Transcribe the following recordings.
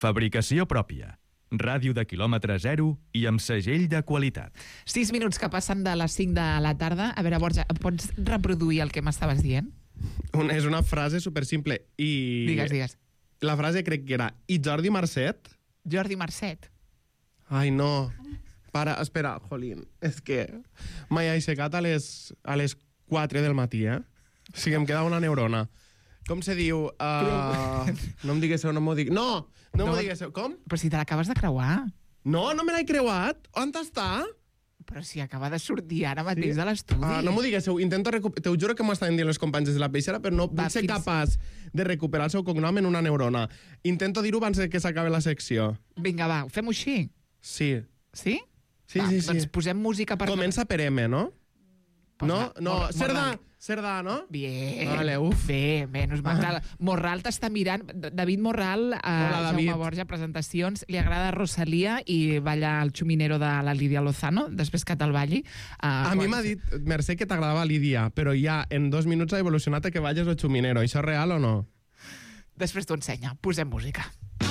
Fabricació pròpia. Ràdio de quilòmetre zero i amb segell de qualitat. 6 minuts que passen de les 5 de la tarda. A veure, Borja, pots reproduir el que m'estaves dient? És una frase supersimple. Digues. La frase crec que era i Jordi Marcet? Jordi Marcet. Ai, no. Espera, jolín. És que m'he aixecat a les 4 del matí, O sigui, em queda una neurona. Com se diu? No em diguéssiu, no m'ho dic. No m'ho diguéssiu. Com? Però si te l'acabes de creuar. No me l'he creuat. On està? Però si acaba de sortir ara mateix de l'estudi. No m'ho diguéssiu. Te ho juro que m'ho estaven dient les companyes de la peixera, però no puc ser capaç de recuperar el seu cognom en una neurona. Intento dir-ho abans que s'acabi la secció. Vinga, va, ho fem així? Sí. Sí? Sí. Doncs posem música per... Comença per M, no? No, Cerdà, no? Bien. Vale, Bé, menys mal. Morral t'està mirant. David Morral, Jaume Borja, presentacions. Li agrada Rosalía i balla el xuminero de la Lídia Lozano, després que te'l balli. A mi m'ha dit, Mercè, que t'agradava Lídia, però ja en 2 minuts ha evolucionat a que balles el xuminero. Això és real o no? Després t'ho ensenya. Posem música.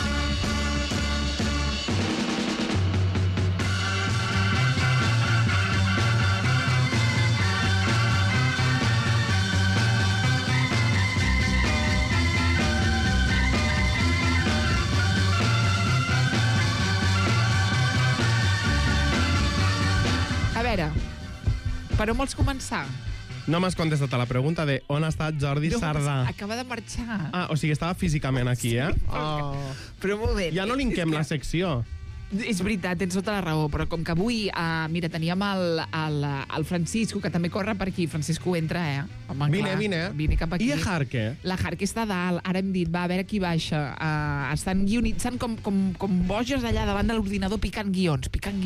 A veure, per on vols començar? No m'has contestat a la pregunta de on ha estat Jordi Sardà. Acaba de marxar. O sigui, estava físicament aquí, Però un moment. Ja no linkem la secció. És veritat, tens tota la raó, però com que avui, mira, teníem el Francisco, que també corre per aquí. Francisco, entra, Home, vine. Vine cap aquí. I el Jarque? La Jarque està dalt, ara hem dit, va, a veure qui baixa. Estan guionitzant com boges allà davant de l'ordinador, picant guions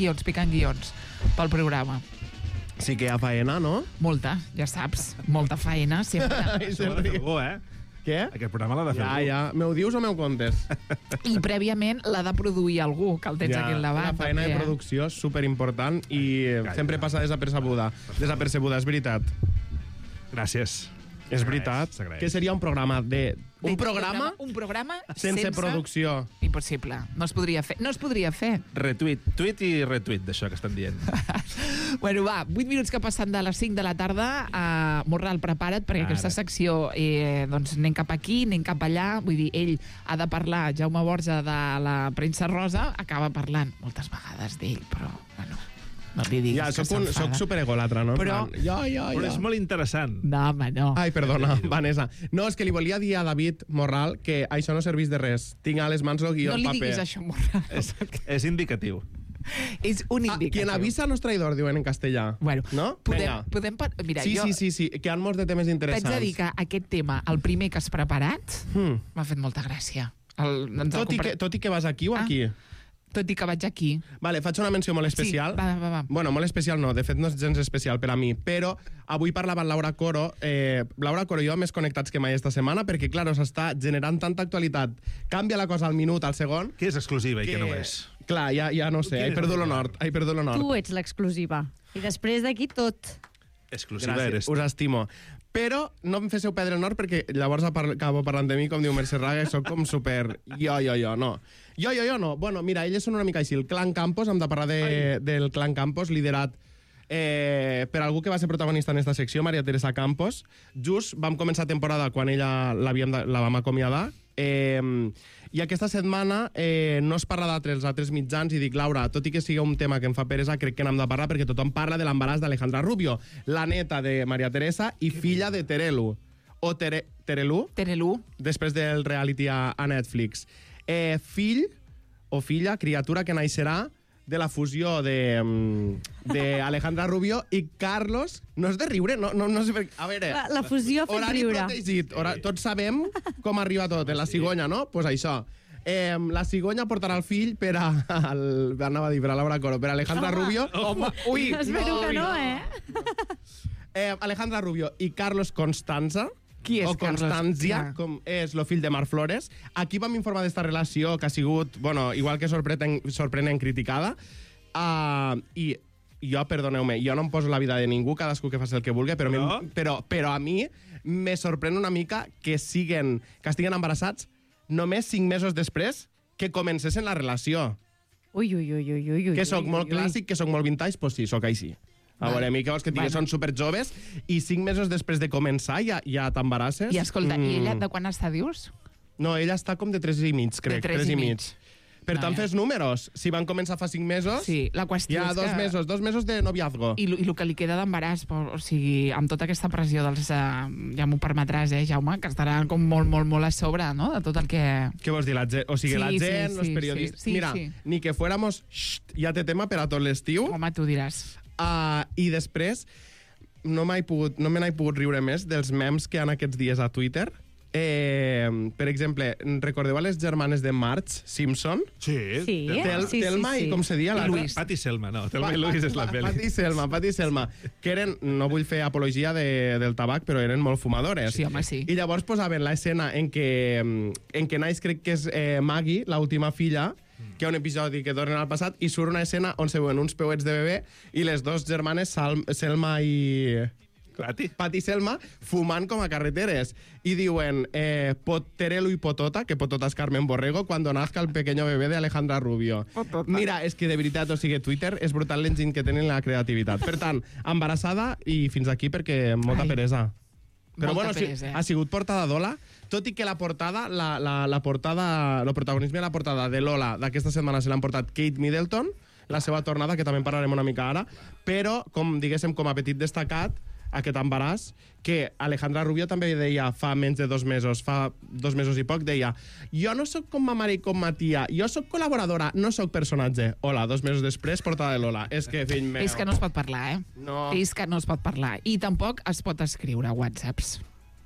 pel programa. Sí que hi ha faena, no? Molta, ja saps, molta faena, sempre. Això ho ha de fer algú, Què? Aquest programa l'ha de fer algú. Ja. M'ho dius o m'ho contes? I prèviament l'ha de produir algú, que el tens aquí al davant. La feina de producció és superimportant i sempre passa desapercebuda. Desapercebuda, és veritat. Gràcies. És veritat. Que seria un programa Un programa sense producció. Impossible. No es podria fer. Tuit i retuit d'això que estan dient. Bueno, va, 8 minuts que passen de les 5 de la tarda. Morral, prepara't, perquè aquesta secció doncs anem cap aquí, anem cap allà. Vull dir, ell ha de parlar, Jaume Borja, de la premsa rosa, acaba parlant moltes vegades d'ell, però, bueno, no li diguis que s'enfada. Soc superegolatra, no? Però és molt interessant. No, home, no. Ai, perdona, Vanessa. No, és que li volia dir a David Morral que això no serveix de res. Tinc a les mans el guió en paper. No li diguis això, Morral. És indicatiu. És un indicatiu. Quien avisa no es traidor, diuen en castellà. Bueno, no? podem mira, sí, que hi ha molts de temes interessants. T'haig de dir que aquest tema, el primer que has preparat, m'ha fet molta gràcia. Tot i que vas aquí o aquí? Tot i que vaig aquí. Vale, faig una menció molt especial. Sí, va. Bueno, molt especial no, de fet no és gens especial per a mi, però avui parlava Laura Coro. Laura Coro i jo més connectats que mai esta setmana, perquè, clar, s'està generant tanta actualitat. Canvia la cosa al minut, al segon. Què és exclusiva i què no és? Clar, ja no sé, he perdut l'honor. Tu ets l'exclusiva. I després d'aquí tot. Exclusiva gràcies, eres tu. Us estimo. Però no em féssiu perdre l'honor perquè llavors acabo parlant de mi, com diu Mercè Raga, i soc com super... Jo, no. Jo, no. Bueno, mira, elles són una mica així. El Clan Campos, hem de parlar del Clan Campos, liderat per algú que va ser protagonista en esta secció, Maria Teresa Campos. Just vam començar temporada quan ella la vam acomiadar. I aquesta setmana no es parla altres mitjans i dic, Laura, tot i que sigui un tema que em fa peresa, crec que n'hem de parlar perquè tothom parla de l'embaràs d'Alejandra Rubio, la neta de Maria Teresa i filla de Terelu. O Terelu? Terelu. Després del reality a Netflix. Fill o filla, criatura que naixerà de la fusió de Alejandra Rubio i Carlos. No és de riure, no sé per... A veure... La fusió ha fet horari riure. Protegit. Tots sabem com arriba tot, en la cigonya, no? Doncs pues això. La cigonya portarà el fill per a... Anava a dir per a Laura Coro, per a Alejandra Rubio. Home, ui! Espero que no, Alejandra Rubio i Carlos Constanza. Qui és o Constanzia, Carlos? com és el fill de Mar Flores. Aquí vam informar d'esta relació que ha sigut, bueno, igual que sorprenent criticada. I jo, perdoneu-me, jo no em poso la vida de ningú, cadascú que faci el que vulgui, però a mi me sorprèn una mica que estiguin embarassats només 5 mesos després que comencessin la relació. Ui. Que sóc molt clàssic, que sóc molt vintage, doncs sí, sóc així. A veure, a mi que vols que et digui, són superjoves i 5 mesos després de començar ja t'embarasses. I escolta, i ella de quan està, dius? No, ella està com de 3 i mig, crec. De 3 i mig. Per tant, fes números. Si van començar fa 5 mesos, Sí, la qüestió ja és que... 2 mesos de noviazgo. I el que li queda d'embaràs, o sigui, amb tota aquesta pressió dels... ja m'ho permetràs, Jaume, que estarà com molt a sobre, no?, de tot el que... Què vols dir? La gent, o sigui, la gent, els periodistes... sí, Mira, sí. ni que fuéramos... ja té tema per a tot l'estiu. Home, tu diràs. I després, no me n'he pogut riure més dels memes que hi ha aquests dies a Twitter. Per exemple, recordeu a les germanes de Marge Simpson? Sí. Telma i com se dia la... Pat i Selma, no. Telma i Luis és la pel·li. Pat i Selma, que eren, no vull fer apologia del tabac, però eren molt fumadores. Sí, home, sí. I llavors posaven l'escena en què naix, crec que és Maggie, l'última filla, que hi ha un episodi que tornen al passat, i surt una escena on se veuen uns peuets de bebè i les dos germanes, Selma i... Pat i Selma, fumant com a carreteres. I diuen, Terelu i Potota, que Potota és Carmen Borrego, cuando nazca el pequeño bebé de Alejandra Rubio. Potota. Mira, és que de veritat, o sigui, Twitter és brutal l'enginy que tenen la creativitat. Per tant, embarassada i fins aquí perquè molta peresa. Però Molta bueno, peresa, ha sigut portada d'Ola, tot i que la portada, el protagonisme de la portada de l'Ola d'aquesta setmana se l'han portat Kate Middleton, la seva tornada, que també en parlarem una mica ara, però, com diguéssim, com a petit destacat, aquest embaràs, que Alejandra Rubio també deia fa menys de 2 mesos, fa 2 mesos i poc, deia: jo no sóc com ma mare i com ma tia, jo sóc col·laboradora, no sóc personatge. Hola, 2 mesos després, portada de Lola. És que, fill meu... És que no es pot parlar, No. És que no es pot parlar. I tampoc es pot escriure whatsapps.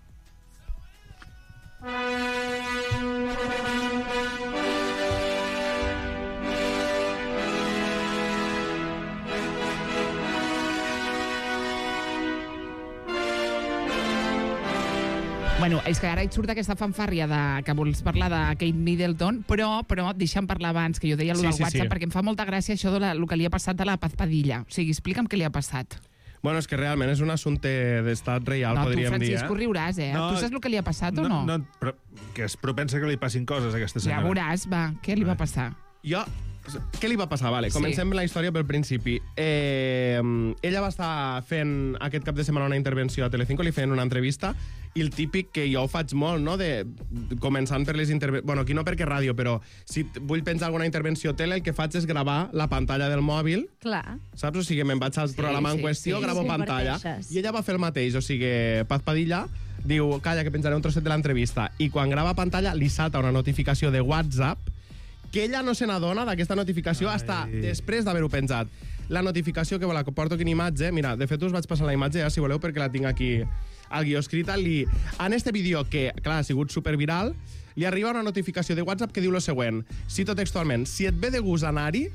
Bueno, és que ara et surt aquesta fanfàrria que vols parlar de Kate Middleton, però deixa'm parlar abans, que jo deia allò del WhatsApp, perquè em fa molta gràcia això de el que li ha passat a la Paz Padilla. O sigui, explica'm què li ha passat. Bueno, és que realment és un assumpte d'estat reial, podríem dir. No, tu, Francisco, riuràs, No, tu saps el que li ha passat o no? No, però que es propensa que li passin coses a aquesta Ja senyora. veuràs, va, què li va passar? Què li va passar? Vale, comencem la història pel principi. Ella va estar fent aquest cap de setmana una intervenció a Telecinco, li feien una entrevista, i el típic que jo ho faig molt, no?, començant per les intervencions... Bueno, aquí no perquè ràdio, però si vull penjar alguna intervenció a tele, el que faig és gravar la pantalla del mòbil. Clar. Saps? O sigui, me'n vaig al programa en qüestió, gravo pantalla. I ella va fer el mateix. O sigui, Paz Padilla diu, calla, que penjaré un trosset de l'entrevista. I quan grava pantalla, li salta una notificació de WhatsApp que ella no se n'adona d'aquesta notificació hasta després d'haver-ho penjat. La notificació que la porto aquí en imatge, mira, de fet us vaig passar la imatge si voleu, perquè la tinc aquí al guió escrita. En este vídeo, que clar, ha sigut superviral, li arriba una notificació de WhatsApp que diu lo següent, cito textualment: si et ve de gust anar-hi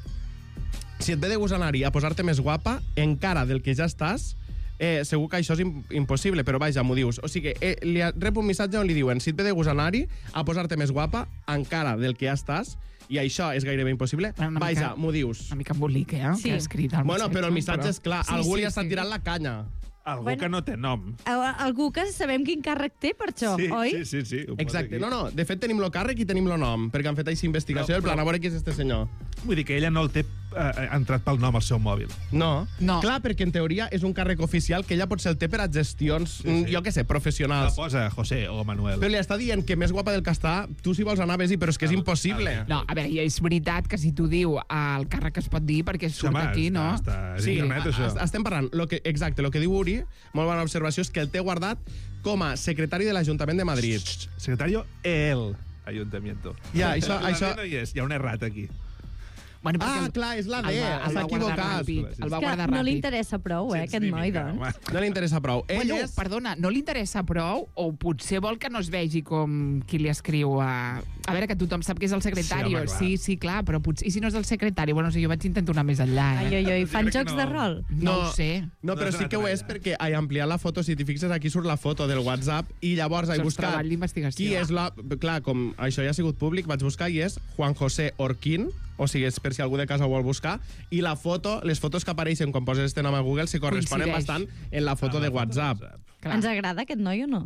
a posar-te més guapa, encara del que ja estàs, segur que això és impossible, però vaja, m'ho dius. O sigui, li rep un missatge on li diuen: si et ve de gust anar-hi a posar-te més guapa, encara del que ja estàs, i això és gairebé impossible, vaja, m'ho dius. Una mica embolic, Sí. que ha escrit el Bueno, però el missatge és clar, Sí, algú sí, li ha estat sí. tirant la canya. Algú que no té nom. Algú que sabem quin càrrec té per això, oi? Sí. Ho posa Exacte, aquí. no, de fet tenim lo càrrec i tenim lo nom, perquè han fet així investigació del plan a veure qui és este senyor. Vull dir que ella no el té entrat pel nom al seu mòbil. No. No. Clar, perquè en teoria és un càrrec oficial que ella potser el té per a gestions, jo què sé, La professionals. posa José o Manuel. Però li està dient que més guapa del que està, tu si vols anar, vés-hi, però és que és impossible. No, a veure, i és veritat que si t'ho diu el càrrec es pot dir perquè surt Home, aquí, no? És internet, això. Estem parlant, exacte, el que diu Uri, molt bona observació, és que el té guardat com a secretari de l'Ajuntament de Madrid. Secretario el Ayuntamiento. Ja, La això... D no hi és, hi ha un errat aquí. Bueno, perquè clar, és la D, el s'ha va guardar equivocat. ràpid, el va Que guardar no li ràpid. interessa prou, aquest noi, doncs. No li interessa prou. Bueno, perdona, no li interessa prou o potser vol que no es vegi com qui li escriu a... A veure, que tothom sap que és el secretari. Sí, home, clar. Sí, clar, però potser... I si no és el secretari? Bueno, jo vaig intentar anar més enllà, Ai, fan crec que jocs no. de rol? No ho sé. No, però No sí que ho és perquè he ampliat la foto, si t'hi fixes, aquí surt la foto del WhatsApp i llavors he Això és buscat treball d'investigació. qui és la... Clar, com això ja ha sigut públic, vaig buscar i és Juan José Orquín, o sigui, és per si algú de casa ho vol buscar, i la foto, les fotos que apareixen quan poses este nom a Google se corresponen Coincideix. bastant en la foto de WhatsApp. Clar. Ens agrada aquest noi o no?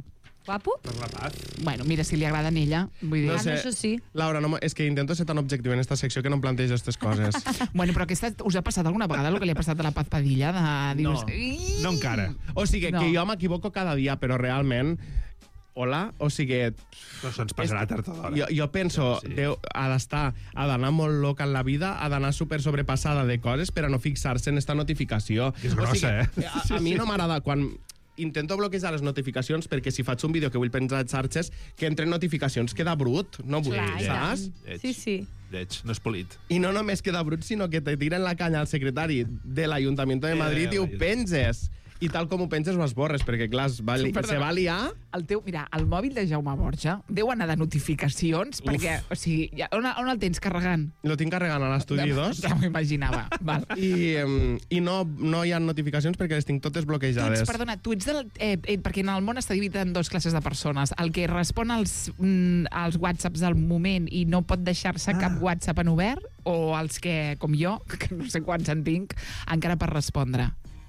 Guapo? Per la paz. Bueno, mira, si li agrada a ella. Vull dir... No sé. Això sí. Laura, és que intento ser tan objectiu en esta secció que no em plantejo aquestes coses. Bueno, però us ha passat alguna vegada el que li ha passat a la Paz Padilla? No. No encara. O sigui, No. que jo m'equivoco cada dia, però realment... Hola? O sigui... Però això ens passarà tard o d'hora. Jo penso, Sí. ha d'anar molt loca en la vida, ha d'anar super sobrepassada de coses per a no fixar-se en esta notificació. És grossa, A mi no m'agrada quan intento bloquejar les notificacions perquè si faig un vídeo que vull penjar a xarxes que entren notificacions queda brut, no vull, Clar, i saps? tant. Sí, sí. Lleig, no és polit. I no només queda brut, sinó que te tiren la canya al secretari de l'Ajuntament de Madrid i ho penges. I tal com ho penges ho esborres, perquè clar, se va liar... Mira, el mòbil de Jaume Borja deu anar de notificacions, perquè, o sigui, on el tens carregant? Lo tinc carregant a l'estudi 2 Ja m'ho imaginava. Val. i no hi ha notificacions perquè les tinc totes bloquejades. Tu ets del... perquè en el món està dividit en dues classes de persones. El que respon als whatsapps al moment i no pot deixar-se cap whatsapp en obert, o els que, com jo, que no sé quants en tinc, encara per respondre.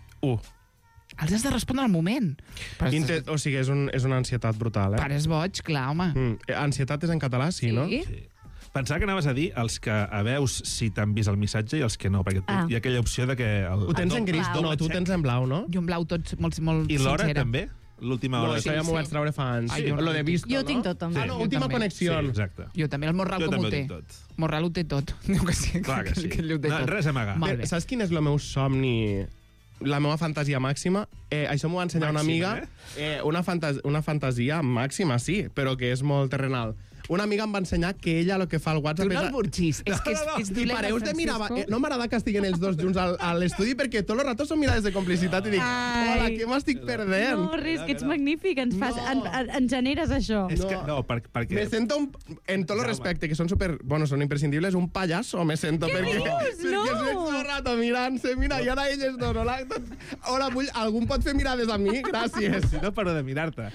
Els has de respondre al moment. Però O sigui, és una ansietat brutal, Pare és boig, clar, home. Ansietat és en català, sí, no? Sí. Pensava que anaves a dir els que veus si t'han vist el missatge i els que no, perquè hi ha aquella opció de que... Ho tens en gris, blau. no, tu ho tens en blau, no? Jo en blau tots molt sincera. I l'hora també? L'última No, hora. això ja m'ho vaig treure fa anys. Ai, jo Lo de visto, Jo no? tinc tot, també. Ah, no, Jo última també. connexió. Sí, exacte. Jo també, el Morral Jo com ho també té. ho tinc tot. Morral ho té tot. Diu que sí. Clar que sí. ell ho té No, tot. res a amagar. Molt bé. Saps quin és el meu somni? La meva fantasia màxima? Això m'ho va ensenyar una Màxima, amiga. Una fantasia màxima, sí, però que és molt terrenal. Una amiga em va ensenyar que ella el que fa al Tu WhatsApp no el burxis. És que és I dolent, pareus de mirar... Francisco. No m'agrada que estiguin els dos junts a l'estudi perquè tot el rato són mirades de complicitat i dic, Ai. hola, què m'estic perdent? No, res, que ets magnífic. Ens generes això. És que, no, perquè... Me sento, en tot el respecte, que són són imprescindibles, un pallasso me sento. Què perquè, dius? perquè No! estic tot el rato mirant-se, mira, i ara elles dos, hola, algú em pot fer mirades a mi? Gràcies. Si no paro de mirar-te.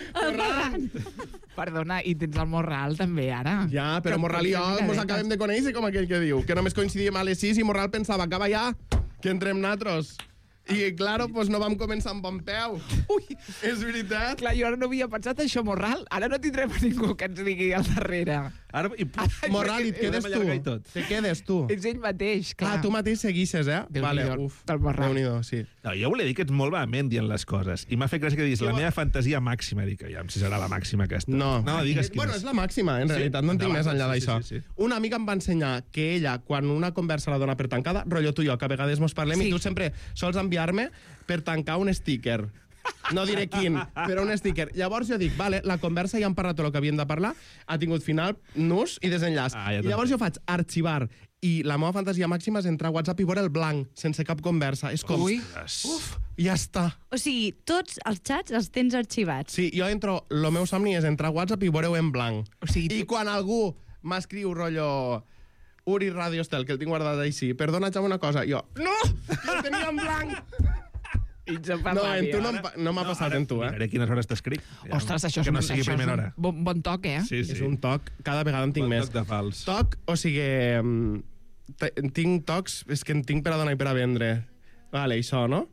Perdona, i tens el Morral també, ara. Ja, però Morral i jo mos acabem de conèixer, com aquell que diu, que només coincidíem a les 6 i Morral pensava, acaba ja, que entrem natros. I, claro, pues no vam començar amb bon peu. Ui, és veritat. Clar, jo ara no havia pensat això, Morral. Ara no tindrem a ningú que ens digui al darrere. Ara, Morral, i et quedes Podem allargar i tu. tot. Te quedes tu. És ell mateix, clar. Ah, tu mateix seguixes, Déu-n'hi-do, del Morral. Déu-n'hi-do, sí. No, jo volia dir que ets molt vehement dient les coses. I m'ha fet gràcia que diguis la meva fantasia màxima. Dic, ja, si serà la màxima aquesta. No. No, digues quina Bueno, és la màxima, en Sí? realitat, no en tinc Endavant, més enllà sí, d'això. sí, sí. Una amiga em va ensenyar que ella, quan una conversa la dona per tancada, rotllo tu i jo, que a vegades mos parlem, Sí. i tu sempre sols enviar-me per tancar un sticker. No diré quin, però un sticker. Llavors jo dic, vale, la conversa ja hem parlat tot el que havíem de parlar, ha tingut final, nus i desenllaç. Ah, ja I llavors jo faig arxivar, i la meva fantasia màxima és entrar a WhatsApp i veure el blanc, sense cap conversa. És com, Ui. uf, ja està. O sigui, tots els xats els tens arxivats. Sí, jo entro, el meu somni és entrar a WhatsApp i veure-ho en blanc. O sigui, I quan algú m'escriu rotllo Uri Radio Estel, que el tinc guardat així, perdona, Jaume, una cosa, jo, no, que el tenia en blanc. No, en tu no m'ha passat, en tu, Miraré quines hores t'escric. Ostres, això és que no sigui això és primera un hora. bon toc, eh? Sí, sí. És un toc, cada vegada en tinc Bon més. toc de fals. Toc, o sigui, tinc tocs, és que en tinc per a donar i per a vendre. Vale, això, no?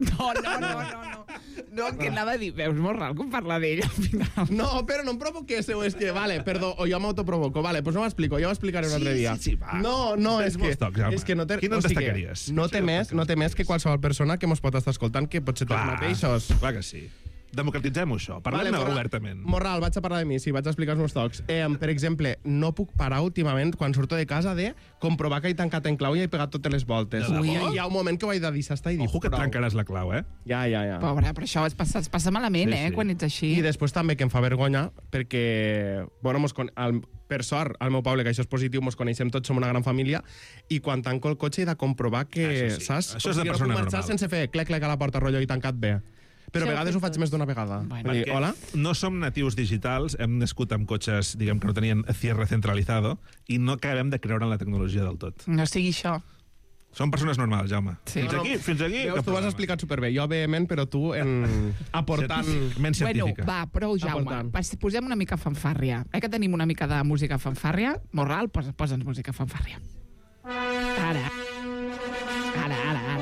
No, que anava a dir, veus, Morral, com parla d'ell al final. No, però no em provoquéssiu, és que, vale, perdó, o jo m'autoprovoco, vale, doncs no m'explico, ja ho explicaré un altre dia. Sí, va. No, Tens és molts tocs, Jaume. és que no té... Quin en o sigui, destacaries? No té més que qualsevol persona que mos pot estar escoltant, que pot ser tots mateixos. Clar que sí. Democratitzem-ho, això. Parlem-ne obertament. Morral, vaig a parlar de mi, sí, vaig a explicar els meus tocs. Per exemple, no puc parar últimament, quan surto de casa, de comprovar que he tancat en clau i he pegat totes les voltes. De debò? Hi ha un moment que ho he de deixar estar i dir, Ojo que et trencaràs la clau, eh? Ja. Pobre, però això es passa malament, Sí, sí. quan ets així. I després també que em fa vergonya, perquè, bueno, per sort, al meu poble, que això és positiu, mos coneixem tots, som una gran família, i quan tanco el cotxe he de comprovar que, Això sí. saps? Això és de no persona puc marxar normal. sense fer clec-clec a la porta, rotllo, i tancat bé. Però a Això vegades ho ho faig fem més d'una vegada. Bueno. Vull dir, hola? No som natius digitals, hem nascut amb cotxes, diguem, que no tenien cierre centralizado, i no acabem de creure en la tecnologia del tot. No sigui això. Som persones normals, Jaume. Sí. Fins aquí, Veus, tu ho has explicat superbé. Jo vehement, però tu aportant... Menys Bueno, científica. va, prou, Jaume. Aportant. Posem una mica fanfàrria. Que tenim una mica de música fanfàrria? Morral, posa'ns música fanfàrria. Ara.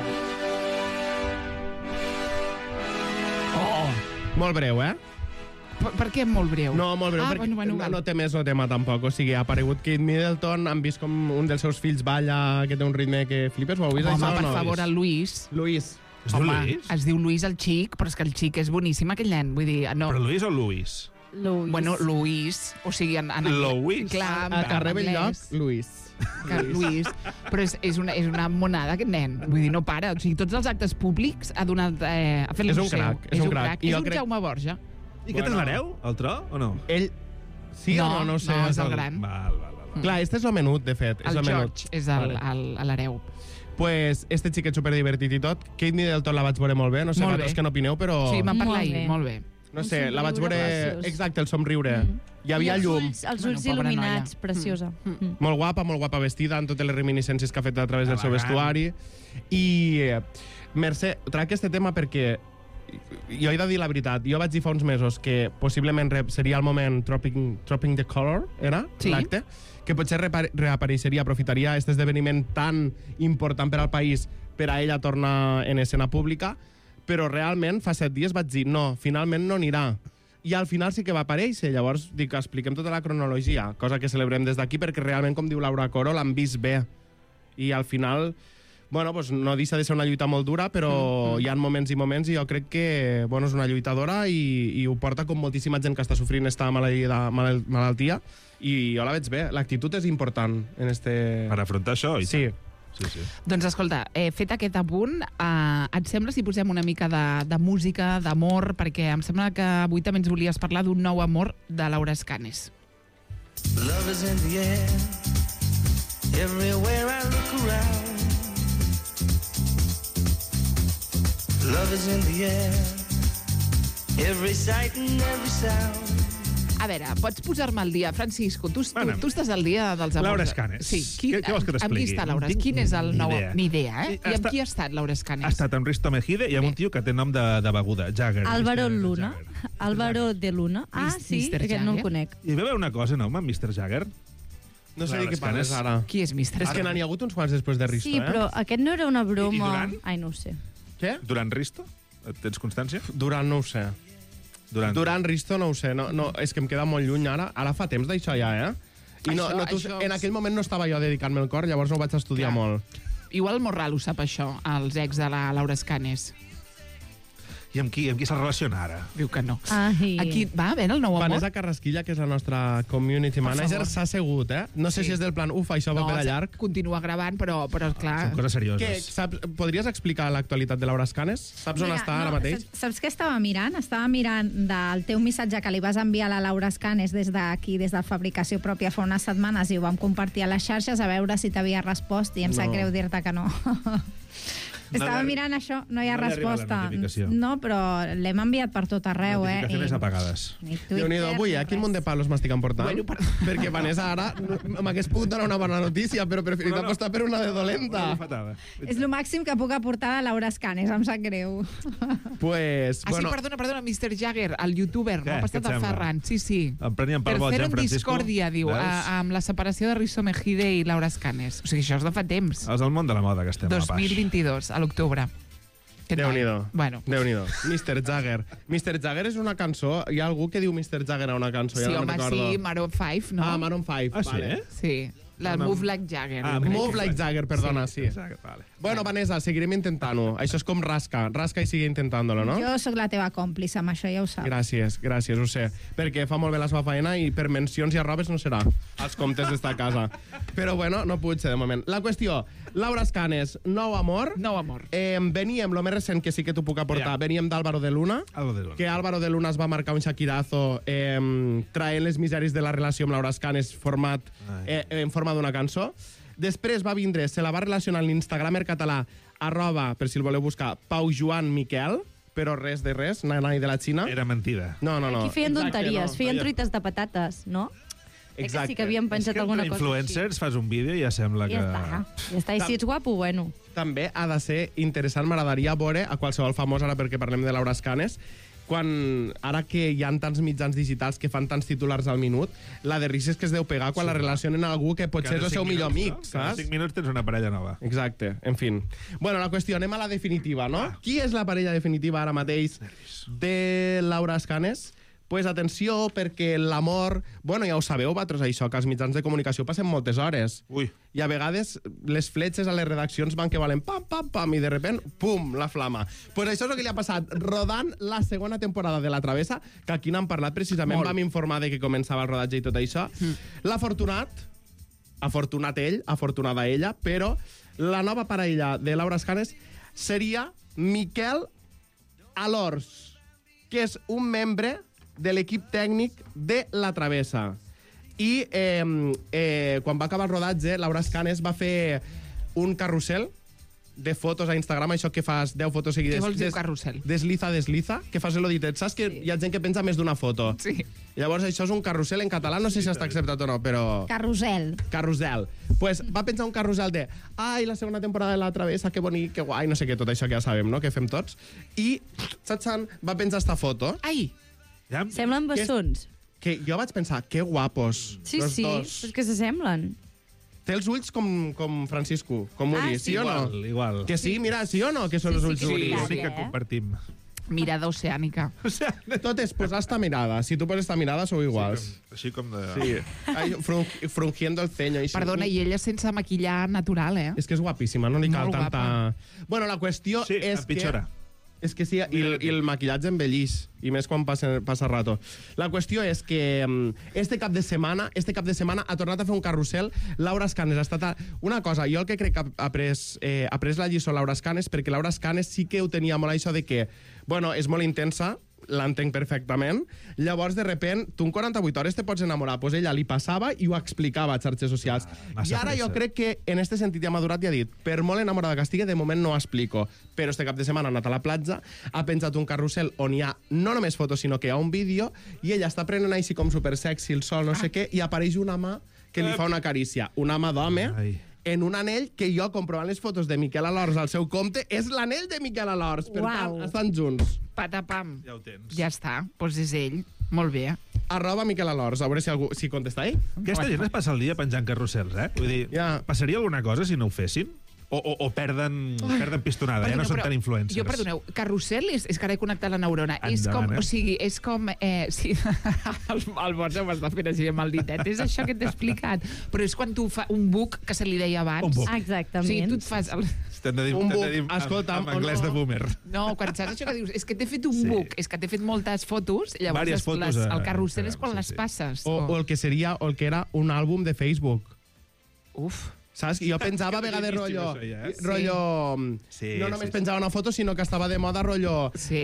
Molt breu, eh? Per què molt breu? No, molt breu, perquè no té més no tema tampoc. O sigui, ha aparegut Kate Middleton, han vist com un dels seus fills balla, que té un ritme que flipes, ho heu vist? Home, això, per no? favor, el Luis. Luis. Es diu Luis? Es diu Luis el xic, però és que el xic és boníssim, aquell nen. Vull dir, no. Però Luis o Luis? Luis. Bueno, Luis, o sigui... Luis. Clar, A carrer Belllloc, Luis. Luis. Però és una monada, aquest nen. Vull dir, no para. O sigui, tots els actes públics ha donat... ha fet És el un seu. crac, és un crac. És un Jaume Borja. I què tens l'hereu, el tro, o no? Ell... Sí o no? No ho sé. No, és el gran. Val. Clar, este és el menut, de fet. El George és l'hereu. Pues este xiquet superdivertit i tot. Kate Middleton la vaig veure molt bé. No sé, vosaltres que no opineu, però... Sí, m'han Molt parlat bé. ahir, molt bé. No sé, la vaig veure... graciós. Exacte, el somriure. Hi havia I llum. Els ulls pobra il·luminats, noia. preciosa. Molt guapa vestida, en totes les reminiscències que ha fet a través del seu Elegant. vestuari. I, Mercè, trec este tema perquè jo he de dir la veritat. Jo vaig dir fa uns mesos que possiblement seria el moment Dropping the Color, era? Sí. L'acte? Que potser reapareixeria, aprofitaria aquest esdeveniment tan important per al país per a ella tornar en escena pública, però realment fa 7 dies vaig dir no, finalment no anirà. I al final sí que va aparèixer. Llavors dic que expliquem tota la cronologia, cosa que celebrem des d'aquí perquè realment, com diu Laura Coro, l'han vist bé. I al final, bueno, pues no deixa de ser una lluita molt dura, però hi ha moments i moments i jo crec que bueno, és una lluitadora i ho porta com moltíssima gent que està sofrint esta malaltia i jo la veig bé. L'actitud és important en este... Per afrontar això, i Sí. Sí. Doncs escolta, fet aquest apunt, et sembla si posem una mica de música, d'amor, perquè em sembla que avui també ens volies parlar d'un nou amor de Laura Escanes. Love is in the air, everywhere I look around. Love is in the air, every sight and every sound. A veure, pots posar-me al dia, Francisco? Tu estàs al dia dels amors. Laura Escanes. Sí. Què vols que t'expliqui? Amb qui està Laura? No tinc Quin és el ni nou... idea. Ni idea, eh? Ha I amb qui ha estat Laura Escanes? Ha estat amb Risto Mejide i amb un tio que té nom de beguda, Jagger. Álvaro Mr. Luna. Jagger. Álvaro de Luna. Ah, sí, Mr. aquest no el Jagger. conec. Hi va haver una cosa, no, amb en Mr. Jagger? No sé Laura de què parles Escanes. ara. Qui és Mr. És que n'hi ha hagut uns quants després de Risto, Sí, però aquest no era una broma... I Duran? Ai, no ho sé. Què? Durant Risto? Tens constància? Durant no ho sé. Durant Risto no ho sé. No, és que em queda molt lluny ara. Ara fa temps d'això ja, eh? I Això- en aquell moment no estava jo dedicant-me al cor, llavors no ho vaig estudiar Clar. molt. Igual Morral ho sap, això, els ex de la Laura Escanes. I amb qui se'l relaciona ara? Diu que no. Ai. Aquí va haver el nou amor? Vanessa Carrasquilla, que és la nostra community manager, favor. s'ha assegut, eh? No sé Sí. si és del plan, això va per a llarg. Continua gravant, però clar... Són coses Què, serioses. podries explicar l'actualitat de Laura Escanes? Saps on està ara mateix? Saps què estava mirant? Estava mirant del teu missatge que li vas enviar a la Laura Escanes des d'aquí, des de Fabricació Pròpia, fa unes setmanes, i ho vam compartir a les xarxes a veure si t'havia respost, i em sap No. greu dir-te que no. Estava li- mirant això, no hi ha no li arriba la resposta. notificació. No, però l'hem enviat per tot arreu, Notificaciones apagades. Ni Twitter, Déu-n'hi-do, avui, ni quin res. munt de palos m'estic emportant? Bueno, Perquè Vanessa ara m'hagués pogut donar una bona notícia, però preferit apostar per una de dolenta. Fatada. És el màxim que puc aportar a Laura Escanes, em sap greu. Pues, Ah, sí, perdona, Mr. Jagger, el youtuber, Què? no ha Què passat et a sembla? Ferran. Sí. Em prenien per boig, Tercero en Francisco. discòrdia, diu, Veus? amb la separació de Risto Mejide i Laura Escanes. O sigui, això és de fa temps. És el món de la moda que estem a baix. 2022, a l'octubre. Aquest Déu-n'hi-do. noi. Bueno, Déu-n'hi-do. Mr. Jagger. Mr. Jagger és una cançó... Hi ha algú que diu Mr. Jagger a una cançó, sí, ja no home, recordo. sí, Maroon 5, no? Ah, Maroon 5. Ah, sí, vale. eh? Sí, la No, no. Move Like Jagger. Ah, jo crec. Move Like Jagger, perdona, sí. Jagger, vale. Bueno, Vanessa, seguirem intentant-ho. Això és com rasca. Rasca i sigue intentant-lo, no? Jo sóc la teva còmplice, amb això ja ho saps. Gràcies, ho sé. Perquè fa molt bé la seva feina i per mencions i arrobes no serà als comptes d'esta casa. Però bueno, no puc ser de moment. La qüestió, Laura Escanes, nou amor. Nou amor. Veníem, lo més recent que sí que t'ho puc aportar, Ja. veníem d'Álvaro de Luna, Algo de Luna. que Álvaro de Luna es va marcar un Shakirazo traient les misèries de la relació amb Laura Escanes en forma d'una cançó. Després va vindre, se la va relacionar en l'Instagramer català, @ per si el voleu buscar, Pau Joan Miquel, però res de res, nanai de la Xina. Era mentida. No. Aquí feien Exacte, tonteries, no. feien truites de patates, no? Que sí que havien penjat alguna Entre cosa així. influencers fas un vídeo i ja sembla que... Ja està. I si ets guapo, bueno. També ha de ser interessant, m'agradaria veure a qualsevol famós, ara perquè parlem de Laura Escanes, quan, ara que hi ha tants mitjans digitals que fan tants titulars al minut, la de risses que es deu pegar quan la relacionen a algú que potser és el seu millor amic, Cada saps? 5 minuts tens una parella nova. Exacte, en fin. Bueno, la qüestió, anem a la definitiva, no? Qui és la parella definitiva ara mateix de Laura Escanes? pues atenció, perquè l'amor... Bueno, ja ho sabeu, vosaltres, això, que als mitjans de comunicació passen moltes hores. Ui. I a vegades les fletxes a les redaccions van que valen pam, pam, pam, i de repent, pum, la flama. Pues això és el que li ha passat rodant la segona temporada de La Travessa, que aquí n'han parlat precisament, vam informar de que començava el rodatge i tot això. L'afortunat, afortunat ell, afortunada ella, però la nova parella de Laura Escanes seria Miquel Alors, que és un membre de l'equip tècnic de La Travessa. I quan va acabar el rodatge, Laura Escanes va fer un carrusel de fotos a Instagram, això que fas 10 fotos seguides. Què vols dir carrusel? Desliza, que fas l'oditet. Saps que hi ha gent que penja més d'una foto? Sí. Llavors això és un carrusel en català, no sé si està acceptat o no, però... Carrusel. Carrusel. Pues va penjar un carrusel de ai, la segona temporada de La Travessa, que bonic, que guai, no sé què, tot això que ja sabem, no?, que fem tots. I, xatxan, va penjar esta foto, Ai! Ja? Semblen bessons. que jo vaig pensar, que guapos, Sí, los sí, dos. és que s'assemblen. Té els ulls com Francisco, com Uri, Ah, sí. sí o no? Igual. Que sí, mira, sí o no, que són els ulls que sí, d'Uri? clar. L'únic que compartim. Mirada oceànica. Tot és posar esta mirada. Si tu poses esta mirada, sou iguals. Així com de... Sí. Ai, frungiendo el ceño. I Perdona, i ella sense maquillar natural, eh? És que és guapíssima, no li cal Molt tanta... Bueno, la qüestió Sí, és que... empitjora. És que sí, i el maquillatge envellís, i més quan passa rato. La qüestió és que este cap de setmana ha tornat a fer un carrusel. Laura Escanes ha estat... Una cosa, jo el que crec que ha pres la lliçó Laura Escanes, perquè Laura Escanes sí que ho tenia molt això de que, bueno, és molt intensa, l'entenc perfectament. Llavors, de repent, tu en 48 hores te pots enamorar. Pues ella li passava i ho explicava a xarxes socials. massa I ara jo pressa. crec que en este sentit ja ha madurat i ha dit, per molt enamorada que estigui, de moment no ho explico. Però este cap de setmana ha anat a la platja, ha penjat un carrusel on hi ha no només fotos, sinó que hi ha un vídeo, i ella està prenent així com super sexy el sol, no sé què, i apareix una mà que li fa una carícia. Una mà d'home Ai. en un anell que jo, comprovant les fotos de Miquel Alors al seu compte, és l'anell de Miquel Alors. Per tant, Uau. estan junts. Patapam. Ja ho tens. Ja està, doncs és ell. Molt bé. @ Miquel Alors, a veure si contesta ell. Aquesta gent es passa el dia penjant carrusels, eh? Vull dir, Ja. passaria alguna cosa si no ho fessin? O perden pistonada, ja no són tan influencers. Jo, perdoneu, carrusel és que ara he connectat la neurona. És com, Endavant, o sigui, és com... Sí, el Borja m'està fent així amb el ditet. És això que t'he explicat. Però és quan tu fa un book, que se li deia abans. Un book. O Exactament. sigui, tu et fas... T'hem de dir, Un t'hem book, de dir escolta'm, amb anglès de boomer. No, quan saps això que dius, és que t'he fet un Sí. book, és que t'he fet moltes fotos, llavors Vàries fotos a el carrusel és Instagram, quan sí, les sí. passes. O el que seria, o el que era un àlbum de Facebook. Uf. Saps? I jo pensava a vegades boníssim, rotllo... això ja, eh? rotllo Sí, no només sí, penjava una foto, sinó que estava de moda rotllo... Sí.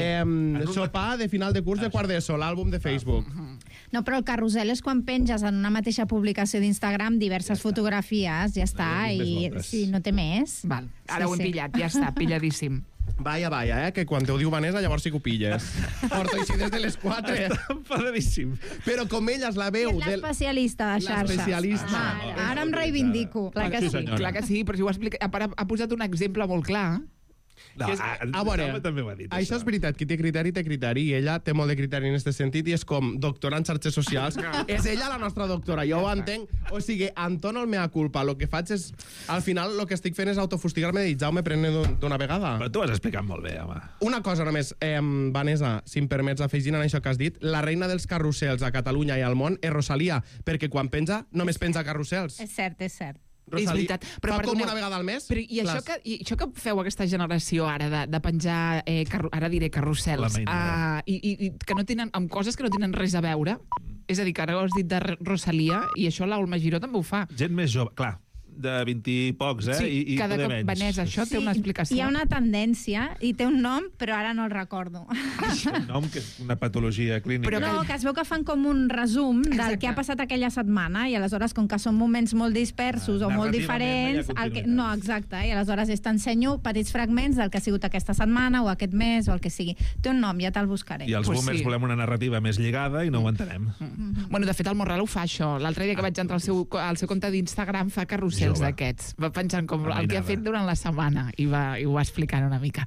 Sopar de final de curs de quart d'ESO, l'àlbum de Facebook. No, però el carrusel és quan penges en una mateixa publicació d'Instagram diverses fotografies, ja està, Ja n'he vist i moltes. sí, no té més. Val, ara Sí, ho hem sí. pillat, ja està, pilladíssim. Vaya, que quan ho diu Vanessa llavors sí que ho pilles. Porto així des de les 4. Enfadadíssim. Però com ella és la veu És l'especialista de xarxes. L'especialista. Ara em reivindico. Clar que Sí, sí, senyora. clar que sí, però si ho explica, ha posat un exemple molt clar. No, Que és- a veure, també ho ha dit, això és veritat, qui té criteri, i ella té molt de criteri en aquest sentit, i és com doctora en xarxes socials. És ella la nostra doctora, jo ho entenc. O sigui, entono el mea culpa. El que faig és, al final, el que estic fent és autofustigar-me i dir, Jaume, prene d'una vegada. Però tu ho has explicat molt bé, home. Una cosa només, Vanessa, si em permets afegint en això que has dit, la reina dels carrusels a Catalunya i al món és Rosalia, perquè quan penja, només penja carrusels. És cert, és cert. És veritat. Però, fa com perdoneu, una vegada al mes? Però, i això que feu aquesta generació ara de penjar, ara diré carrusels, La mainada. i que no tenen, amb coses que no tenen res a veure, és a dir, que ara ho has dit de Rosalia, i això l'Olma Giró també ho fa. Gent més jove, clar, de 20 i pocs, eh? Sí, I cada poder cop, menys. Vanessa, això té una explicació. Hi ha una tendència, i té un nom, però ara no el recordo. Un nom que és una patologia clínica. Però No, que es veu que fan com un resum del Exacte. que ha passat aquella setmana, i aleshores, com que són moments molt dispersos o molt narrativament diferents... no hi ha el que, continuïtat. no, exacte, i aleshores t'ensenyo petits fragments del que ha sigut aquesta setmana o aquest mes o el que sigui. Té un nom, ja te'l buscaré. I els Pues boomers sí. volem una narrativa més lligada i no ho entenem. Bueno, de fet, el Morral ho fa, això. L'altre dia que vaig entrar al seu compte d'Instagram fa carrusels Jove. d'aquests. Va penjant com La el que ha mainada. fet durant la setmana i ho va explicant una mica.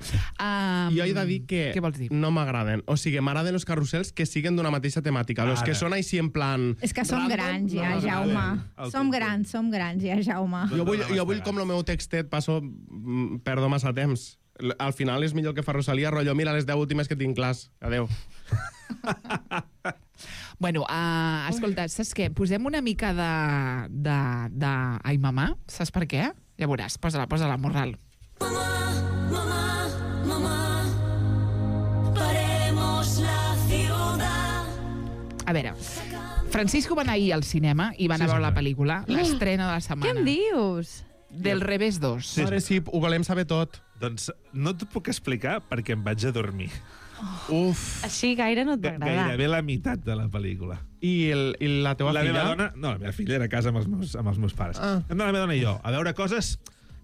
Jo he de dir que Què vols dir? no m'agraden. O sigui, m'agraden els carrusels que siguen d'una mateixa temàtica. Los Ara. que són així en plan... És que som random, grans ja, no Jaume. m'agraden. El Som content. grans ja, Jaume. Jo vull com el meu textet passo... perdo massa temps. Al final és millor que fa Rosalia, rotllo, mira les 10 últimes que tinc clars. Adéu. Bueno, escolta, saps què? Posem una mica de Ai, mamà. Saps per què? Ja veuràs. Posa-la, Morral. A veure, Francisco va anar ahir al cinema i va anar a veure la pel·lícula, l'estrena de la setmana. Què em dius? Del Revés 2. Mare, sí, ho volem saber tot. Doncs no t'ho puc explicar perquè em vaig a dormir. Uf. Així gaire no et va agradar. Gairebé la meitat de la pel·lícula. I la teva La filla? meva dona... No, la meva filla era a casa amb els meus pares. Ah. Hem d'anar la meva dona i jo a veure coses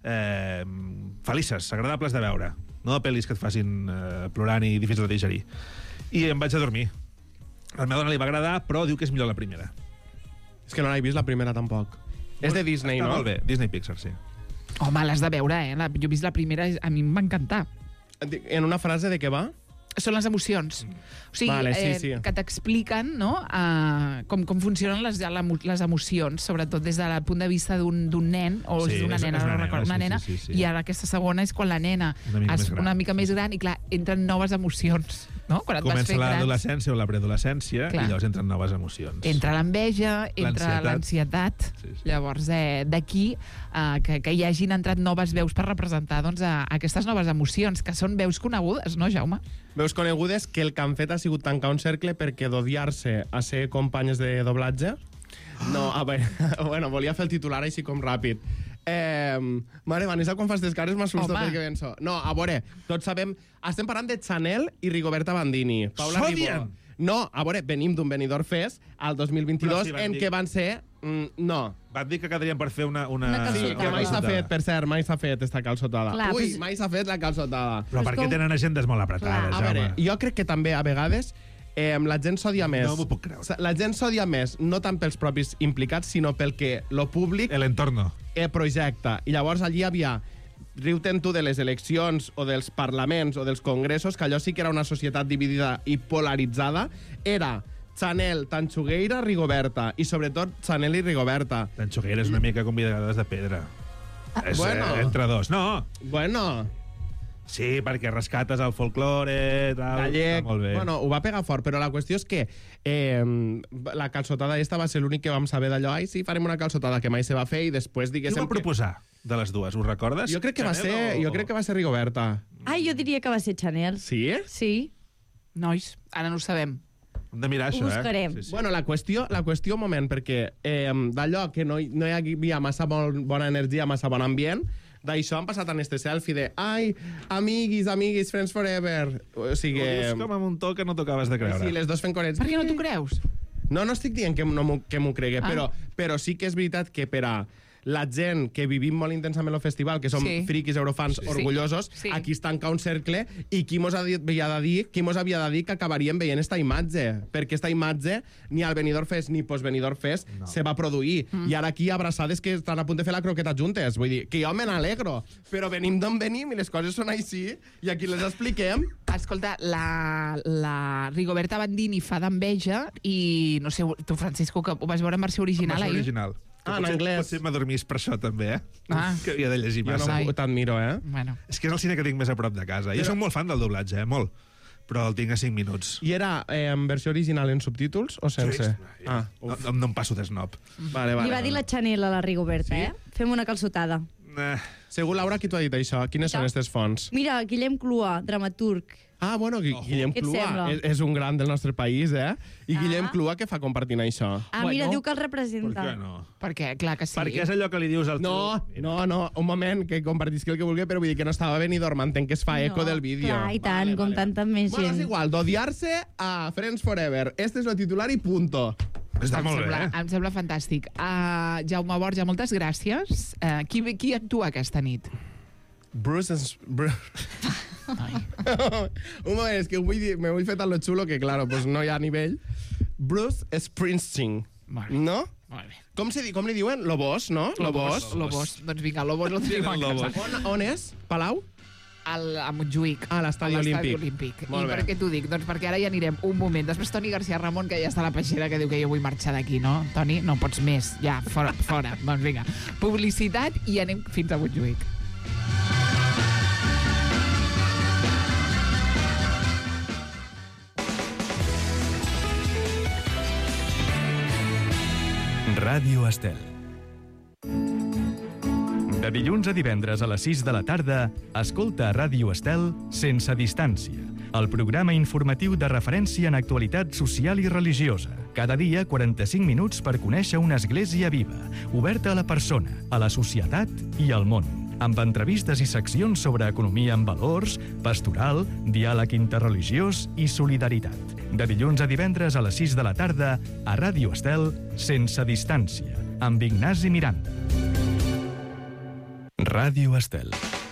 felices, agradables de veure. No de pel·lis que et facin plorant i difícil de digerir. I em vaig a dormir. A la meva dona li va agradar, però diu que és millor la primera. És que no l'he vist la primera, tampoc. És de Disney, Està no? molt bé, Disney Pixar, sí. Home, l'has de veure, eh? Jo he vist la primera, a mi em va encantar. En una frase de què va? Són les emocions. O sigui, Vale, sí. que t'expliquen, no?, com funcionen les emocions, sobretot des del punt de vista d'un nen, o Sí, d'una és nena, una no nena, recordo, una sí, nena, sí, sí. i ara aquesta segona és quan la nena és una mica més gran, i clar, entren noves emocions, no? Quan et vas Comença fent gran, l'adolescència o la preadolescència i Clar. llavors entren noves emocions. entra l'enveja, entra l'ansietat. Sí. Llavors, d'aquí que hi hagin entrat noves veus per representar doncs, aquestes noves emocions, que són veus conegudes, no, Jaume? Veus conegudes que el que han fet ha sigut tancar un cercle perquè d'odiar-se a ser companyes de doblatge. No, a veure, bueno, volia fer el titular així com ràpid. Mare, Vanessa, quan fas des cares m'assusto Home. perquè penso... No, a veure, tots sabem... Estem parlant de Chanel i Rigoberta Bandini. Paula S'odien! Ribó. No, a veure, venim d'un Benidorm Fest al 2022 Però sí, van en dir- què van ser... no. Van dir que quedarien per fer una calçotada. Sí, que mai s'ha fet, per cert, mai s'ha fet esta calçotada. Clar, Ui, pues- mai s'ha fet la calçotada. Però per què tenen agendes molt apretades, A veure, Jaume? jo crec que també a vegades la gent s'odia més. No m'ho puc creure. La gent s'odia més, no tant pels propis implicats, sinó pel que lo públic El entorno. projecta. I llavors allí hi havia riu-te'n tu de les eleccions o dels parlaments o dels congressos, que allò sí que era una societat dividida i polaritzada, era Chanel, Tanxugueira, Rigoberta, i sobretot Chanel i Rigoberta. Tanxuguera és una mica convidades de pedra. És, bueno. Entre dos. No, Bueno, sí, perquè rescates el folklore, tal, gallec... està molt bé. Bueno, ho va pegar fort, però la qüestió és que la calçotada esta va ser l'únic que vam saber d'allò. Ai, sí, farem una calçotada que mai se va fer i després Qui ho diguéssim... va proposar de les dues? Ho recordes? Jo crec que va ser, jo crec que va ser Rigoberta. Ai, jo diria que va ser Chanel. Sí? Sí. Nois, ara no ho sabem. Hem de mirar Ho això, buscarem. Sí, sí. Bueno, la qüestió, un moment, perquè d'allò que no hi havia massa bona energia, massa bon ambient, d'això han passat en este selfie de ai, amiguis, friends forever. O sigui... Ho dius com amb un to que no t'acabaves de creure. Sí, les dos fent corets. Per què no t'ho creus? No estic dient que m'ho cregui, però sí que és veritat que per a la gent que vivim molt intensament el festival, que som friquis eurofans orgullosos, aquí es tanca un cercle i qui mos havia de dir que acabaríem veient esta imatge, perquè esta imatge ni al Benidorm Fest ni post-Benidorm Fest se va produir. I ara aquí abraçades que estan a punt de fer la croqueta juntes. Vull dir, que jo me n'alegro, però venim d'on venim i les coses són així i aquí les expliquem. Escolta, la Rigoberta Bandini fa d'enveja i, no sé, tu, Francisco, que ho vas veure en versió original En versió ahir? original. Que En anglès. Potser m'adormís per això, també, Ah. Que havia de llegir Jo massa. no t'admiro, Bueno. És que és el cine que tinc més a prop de casa. Jo soc molt fan del doblatge, molt. Però el tinc a 5 minuts. I era en versió original en subtítols o sense? Ah, no em passo de snob. Vale, Li va dir la Chanel a la Rigoberta, Sí? Fem una calçotada. Segur, Laura, qui t'ho ha dit això? Quines són aquestes fonts? Mira, Guillem Clua, dramaturg. Ah, bueno, Guillem Què et Clua sembla? és un gran del nostre país, eh? I Guillem Clua què fa compartint això? Ah, mira, diu que el Per representa. què no? Perquè, clar que sí. Perquè és allò que li dius al No, un moment, que compartisqui el que vulgui, però vull dir que no estava a Benidorm, entenc que es fa eco del vídeo. Clar, i tant, com tanta més Bueno, és gent. igual, d'odiar-se a Friends Forever. Este és el titular i punto. Està molt bé, Em sembla fantàstic. Jaume Borja, moltes gràcies. Qui actua aquesta nit? Bruce... Un moment, és que me vull fer tan lo xulo que, claro, pues no hi ha nivell. Bruce Springsteen, Molt bé. no? Molt bé. Com li diuen? Lobos, no? Lobos. Lobos. Doncs vinga, Lobos lo tenim a casa. On és? Palau? A Montjuïc. A l'estadi olímpic. olímpic. Molt I bé. per què t'ho dic? Doncs perquè ara ja anirem un moment. Després Toni García Ramon, que ja està a la peixera, que diu que jo vull marxar d'aquí, no? Toni, no pots més. Ja, fora. Doncs vinga. Publicitat i anem fins a Montjuïc. Ràdio Estel. De dilluns a divendres a les 6 de la tarda, escolta a Ràdio Estel Sense Distància, el programa informatiu de referència en actualitat social i religiosa. Cada dia 45 minuts per conèixer una església viva, oberta a la persona, a la societat i al món, amb entrevistes i seccions sobre economia amb valors, pastoral, diàleg interreligiós i solidaritat. De dilluns a divendres a les 6 de la tarda, a Ràdio Estel Sense Distància, amb Ignasi Miranda. Ràdio Estel.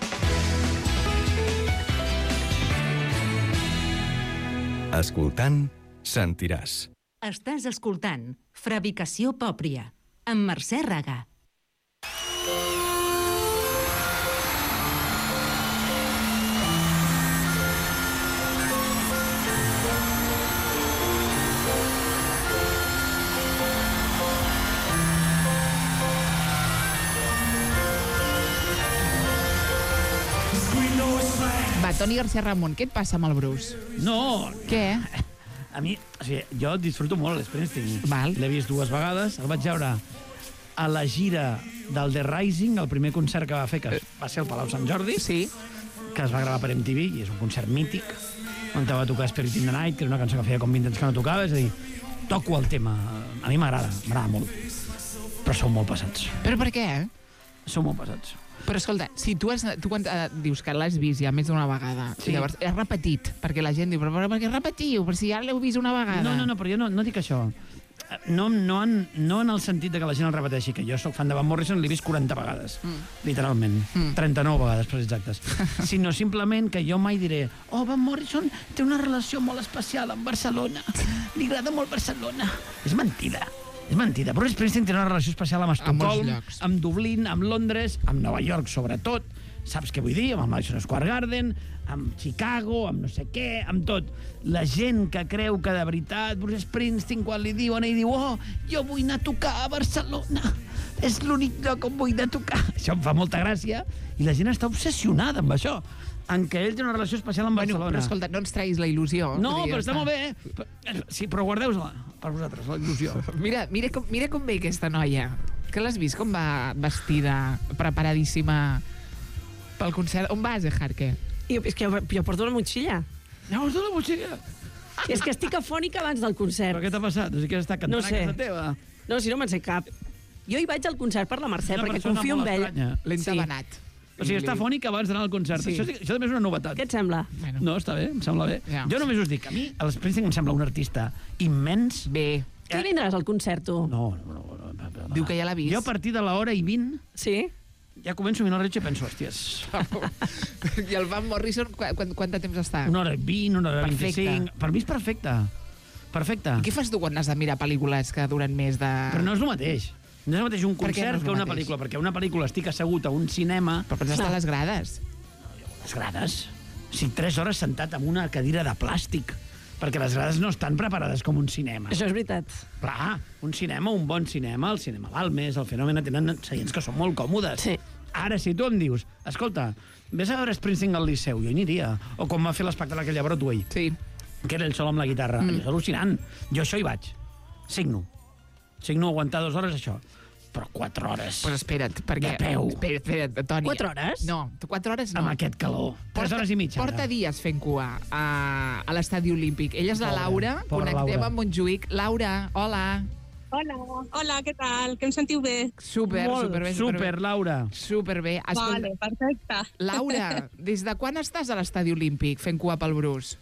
Escoltant, sentiràs. Estàs escoltant Fabricació Pòpria, amb Mercè Raga. Va, Toni García Ramon, què et passa amb el Bruce? No, Què? a mi, o sigui, jo disfruto molt l'Springsteen. Val. L'he vist 2 vegades, el vaig veure a la gira del The Rising, el primer concert que va fer, que va ser al Palau Sant Jordi, Sí. que es va gravar per MTV, i és un concert mític, on va tocar Spirit in the Night, que era una cançó que feia com 20 anys que no tocava, és a dir, toco el tema. A mi m'agrada molt. Però sou molt passats. Però per què? Sou molt passats. Però escolta, si tu quan dius que l'has vist ja més d'una vegada, Sí. llavors és repetit, perquè la gent diu, però per què repetiu? Per si ja l'heu vist una vegada. No, però jo no dic això. No en el sentit de que la gent el repeteixi, que jo sóc fan de Van Morrison, l'he vist 40 vegades, literalment. 39 vegades, per exactes. Sinó simplement que jo mai diré Van Morrison té una relació molt especial amb Barcelona. Li agrada molt Barcelona. És mentida. És mentida. Bruce Springsteen té una relació especial amb molts Estocolm, llocs. amb Dublín, amb Londres, amb Nova York, sobretot. Saps què vull dir? Amb el Madison Square Garden, amb Chicago, amb no sé què, amb tot. La gent que creu que de veritat Bruce Springsteen, quan li diuen, ell diu jo vull anar a tocar a Barcelona. És l'únic lloc on vull anar a tocar. Això em fa molta gràcia. I la gent està obsessionada amb això, en què ell té una relació especial amb Barcelona. Però escolta, no ens traguis la il·lusió. No, Vull dir, però està ja molt bé. Sí, però guardeu-la per vosaltres, la il·lusió. Mira com ve aquesta noia. Que l'has vist com va vestida, preparadíssima pel concert? On vas, Jarque? És que jo porto una motxilla. Llavors de la motxilla. És que estic afònica abans del concert. Però què t'ha passat? O sigui, que has estat cantant No sé. a casa teva? No, si no me'n sé cap. Jo hi vaig al concert per la Mercè, Una perquè persona confio en molt ell. estranya. L'he Sí. entabanat. O sigui, està fònic abans d'anar al concert. Sí. Això també és una novetat. Què et sembla? Bueno, No, està bé, em sembla bé. Ja. Jo només us dic, a mi el Springsteen em sembla un artista immens. bé. Tu hi vindràs al concert, tu? No. Diu que ja l'ha vist. Jo a partir de l'hora i 20 Sí? ja començo a mirar el rellotge i penso, hòsties, I el Van Morrison, quant de temps està? una hora i 20, una hora i Perfecte. 25... Per mi és perfecte. Perfecte. I què fas tu quan has de mirar pel·lícules que duren més de... Però no és el mateix. No és el mateix un Per què no concert és el que una mateix? pel·lícula, perquè una pel·lícula estic assegut a un cinema... Però pots estar a les grades. Les grades? O sigui, 3 hores sentat en una cadira de plàstic, perquè les grades no estan preparades com un cinema. Això és veritat. Clar, un cinema, un bon cinema, el cinema Balmes, el Fenomen, tenen seients que són molt còmodes. Sí. Ara, si tu em dius, escolta, vés a veure Springsteen al Liceu, jo hi aniria. O com va fer l'espectacle aquell a Broadway, Sí. que era ell sol amb la guitarra. És al·lucinant. Jo això hi vaig. Signo aguantar 2 hores, això. Però 4 hores. Pues espera't, perquè... De peu. Espera't, Toni. 4 hores? No, 4 hores no. Amb aquest calor. 3 hores i mitja. Porta dies fent cua a l'estadi olímpic. Ella és la Pobra, Laura, pobra connectem Laura. amb Montjuïc. Laura, hola. Hola, què tal? Que em sentiu bé? Superbé. Super, Laura. Superbé. Vale, perfecte. Laura, des de quan estàs a l'estadi olímpic fent cua pel Bruce?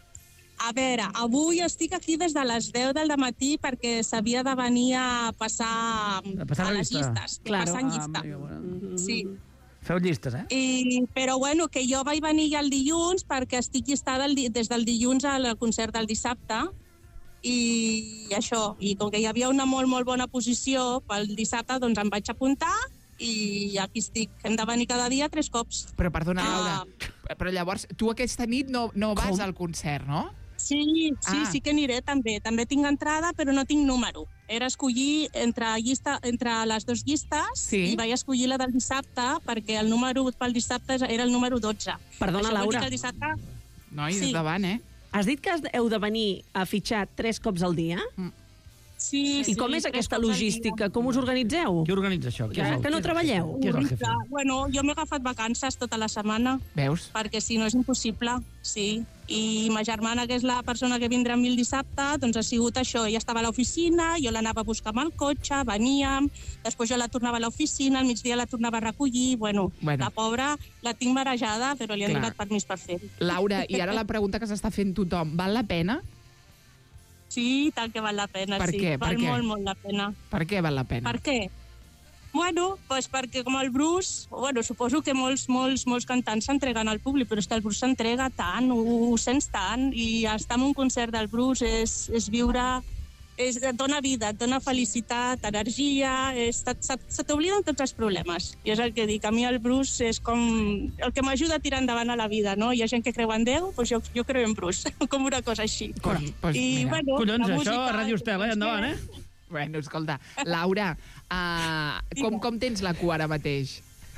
A veure, avui estic aquí des de les 10 del matí perquè s'havia de venir a passar a les revista. llistes. Claro. Passant llista. amiga, bueno. Sí. Feu llistes, eh? Però bueno, que jo vaig venir ja el dilluns perquè estic llistada des del dilluns al concert del dissabte i això, i com que hi havia una molt, molt bona posició pel dissabte, doncs em vaig apuntar i aquí estic. Hem de venir cada dia 3 cops. Però perdona, Laura, però llavors tu aquesta nit no vas al concert, no? Sí, Ah. sí que aniré també. També tinc entrada, però no tinc número. Era escollir entre les 2 llistes Sí. i vaig escollir la del dissabte perquè el número pel dissabte era el número 12. Perdona, Això vol dir Laura. que el dissabte... Noi, Sí. endavant, eh? Has dit que heu de venir a fitxar 3 cops al dia? Sí, I com és aquesta logística? Com us organitzeu? Qui organitza això? Que no treballeu? Qui és el jefe? Bueno, jo m'he agafat vacances tota la setmana. Veus? Perquè si no és impossible, sí. I ma germana, que és la persona que vindrà amb mi el dissabte, doncs ha sigut això. Ella estava a l'oficina, jo l'anava a buscar amb el cotxe, veníem, després jo la tornava a l'oficina, al migdia la tornava a recollir. Bueno, la pobra la tinc marejada, però li han donat permís per fer-ho. Laura, i ara la pregunta que s'està fent tothom, val la pena? Sí, tal que val la pena, Per sí. què? Val Per què? molt la pena. Per què val la pena? Per què? Bueno, pues perquè com el Bruce, bueno, suposo que molts cantants s'entreguen al públic, però és que el Bruce s'entrega tant, ho sents tant, i estar en un concert del Bruce és viure, et dona vida, et dona felicitat, energia, se t'obliden tots els problemes. I és el que dic, a mi el Bruce és com el que m'ajuda a tirar endavant a la vida, no? Hi ha gent que creu en Déu, doncs jo creu en Bruce, com una cosa així. I, bueno, collons, la això música, a Ràdio Estel, endavant, Bueno, escolta, Laura, com tens la cua ara mateix?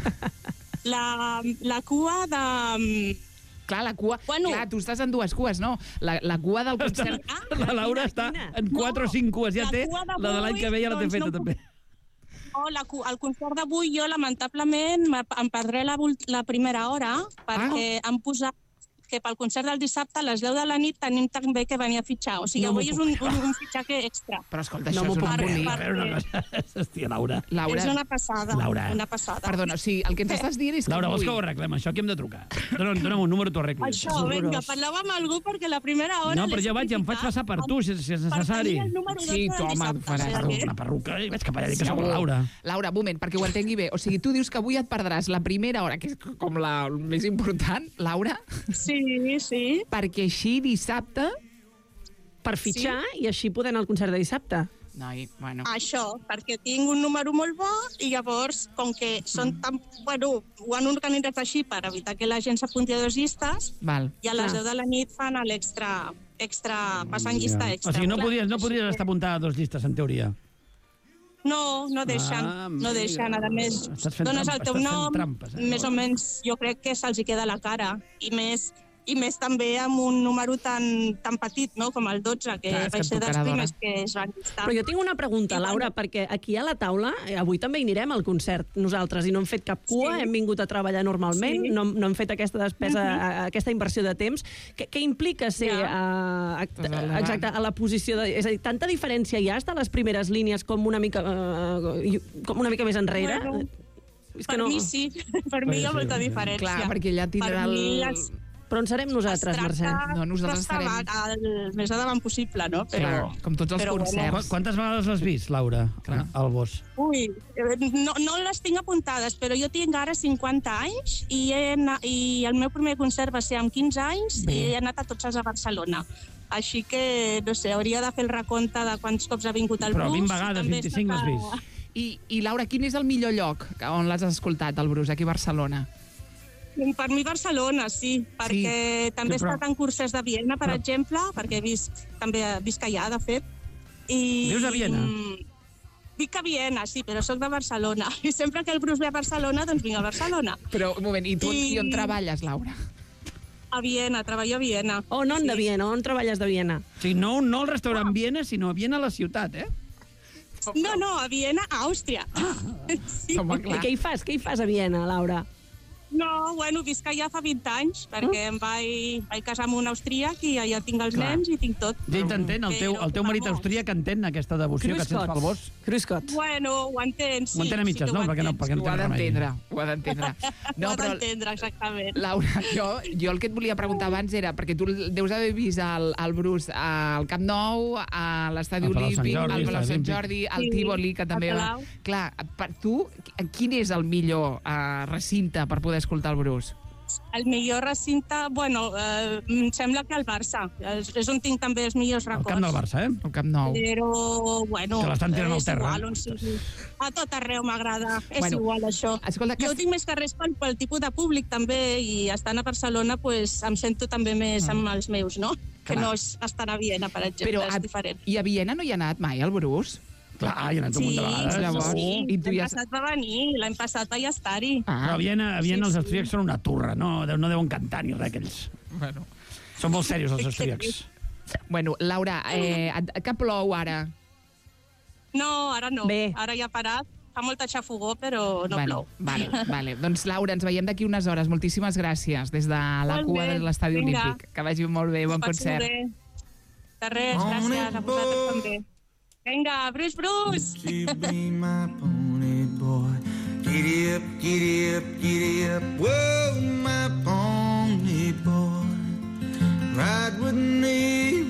La cua de... Clar, la cua... Bueno, clar, tu estàs en dues cues, no? La cua del concert... La Laura està en 4 o 5 cues, ja té la de l'any que ve ja la té feta, també. El concert d'avui jo, lamentablement, em perdré la primera hora perquè han posat que pel concert del dissabte a les 10 de la nit tenim també que venir a fitxar. O sigui, avui és un fitxatge extra. Però escolta, això és una bonica. Hòstia, Laura. És una passada. Laura. Una passada. Perdona, o sigui, el que ens estàs dient és que Laura, vols que ho arreglem, això? Aquí hem de trucar. Dóna'm un número, t'ho arreglo. Això, vinga, parleu amb algú perquè la primera hora... No, però jo vaig i em faig passar per tu, si és necessari. Sí, tu, home, ho faràs. Una perruca i vaig cap allà i que sóc la Laura. Laura, un moment, perquè ho entengui bé. O sigui, tu dius que avui et perdràs la primera hora, que és com la més important, Laura? Sí, sí. Perquè així dissabte... Per fitxar i així poder anar al concert de dissabte. Noi, bueno. Això, perquè tinc un número molt bo i llavors, com que són tan... Bueno, ho han organitzat així per evitar que la gent s'apunti a 2 llistes i a les 10 de la nit fan l'extra, passant llista extra. O sigui, no podies estar apuntada a 2 llistes, en teoria. No deixen, no deixen. A més, dones el teu nom, més o menys jo crec que se'ls hi queda la cara. I més també amb un número tan petit, no?, com el 12, que va ser dels primers que es van llistar. Però jo tinc una pregunta, Laura, perquè aquí a la taula, avui també hi anirem al concert nosaltres, i no hem fet cap cua, hem vingut a treballar normalment, no hem fet aquesta despesa, aquesta inversió de temps. Què implica ser exacte a la posició de... És a dir, tanta diferència hi ha de les primeres línies com una mica més enrere? Per mi sí, per mi hi ha molta diferència. Clar, perquè allà tindrà el... Però on serem nosaltres, Mercè? No, nosaltres estarem... El més endavant possible, no? Però, com tots els concerts. Quantes vegades l'has vist, Laura, al Bosch? Ui, no les tinc apuntades, però jo tinc ara 50 anys i el meu primer concert va ser amb 15 anys i he anat a tots els a Barcelona. Així que, no sé, hauria de fer el recompte de quants cops ha vingut el Bruce. Però 20 vegades, 25 l'has vist. I Laura, quin és el millor lloc on l'has escoltat, el Bruce, aquí a Barcelona? Per mi Barcelona, sí, perquè també he estat en curses de Viena, per exemple, perquè també visc allà, de fet. Vius a Viena? Vic a Viena, sí, però sóc de Barcelona. I sempre que el Bruce ve a Barcelona, doncs vinc a Barcelona. Però, un moment, i tu on treballes, Laura? A Viena, treballo a Viena. No de Viena, on treballes de Viena? O sigui, no al restaurant Viena, sinó a Viena, la ciutat, No, a Viena, a Àustria. I què hi fas a Viena, Laura? No, bueno, visc allà fa 20 anys, perquè em vaig casar amb un austríac i allà tinc els nens i tinc tot. Ja t'entén, el teu marit austríac entén aquesta devoció que sents pel Bosch? Cruscott. Bueno, ho entén, sí. Ho entén a mitges, no? Perquè no té remei. Ho ha d'entendre. Ho ha d'entendre, exactament. Laura, jo el que et volia preguntar abans era, perquè tu deus haver vist el Bruce al Camp Nou, a l'Estadi Olímpic, al Palau Sant Jordi, al Tívoli, que també va... Clar, per tu, quin és el millor recinte per poder escoltar el Bruce? El millor recinte, bueno, em sembla que el Barça. És on tinc també els millors records. El Camp del Barça, El Camp Nou. Però, bueno... Que l'estan tirant al terra. A tot arreu m'agrada. És igual, això. Escolta, jo ho tinc més que res pel tipus de públic, també, i estant a Barcelona, pues, em sento també més amb els meus, no? Que no és estar a Viena, per exemple, és diferent. I a Viena no hi ha anat mai, el Bruce? Clar, hi ha anat un munt de vegades. Sí, l'any passat va venir, l'any passat vaig estar-hi. Però a Viena els austríacs són una turra, no deuen cantar ni res, aquells. Són molt serios, els austríacs. Bueno, Laura, que plou ara? No, ara no. Bé. Ara ja ha parat. Fa molta xafogó, però no plou. Vale. Doncs, Laura, ens veiem d'aquí unes hores. Moltíssimes gràcies des de la Molt cua bé, de l'Estadi vinga. Olímpic. Que vagi molt bé, bon concert. De res, gràcies a vosaltres també. Vinga, Bruce! Be my pony boy. Giddy up, giddy up, giddy up. Whoa, my pony boy. Ride with me,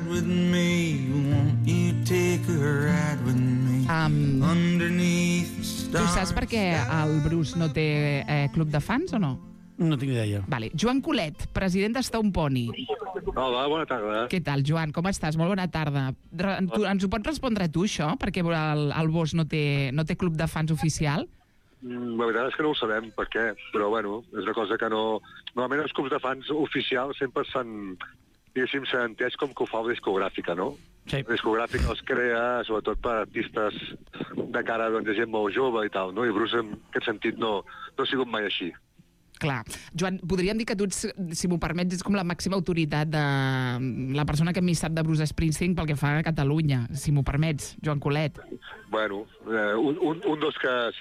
won't you take a ride with me? Underneath the stars. Tu saps per què el Bruce no té club de fans o no? No tinc idea. Vale. Joan Colet, president d'Stone Pony. Hola, bona tarda. Què tal, Joan? Com estàs? Molt bona tarda. Ens ho pots respondre tu, això? Perquè el Bosch no té club de fans oficial? La veritat és que no ho sabem per què, però bueno, és una cosa que no... Normalment els clubs de fans oficials sempre s'han, diguéssim, s'han entès com que ho fa la discogràfica, no? Sí. La discogràfica els crea, sobretot per artistes de cara doncs, de gent molt jove i tal, no? I Bruce, en aquest sentit, no ha sigut mai així. Clar. Joan, podríem dir que tu, si m'ho permets, ets com la màxima autoritat de la persona que més sap de Bruce Springsteen pel que fa a Catalunya, si m'ho permets, Joan Colet. Bueno, un dels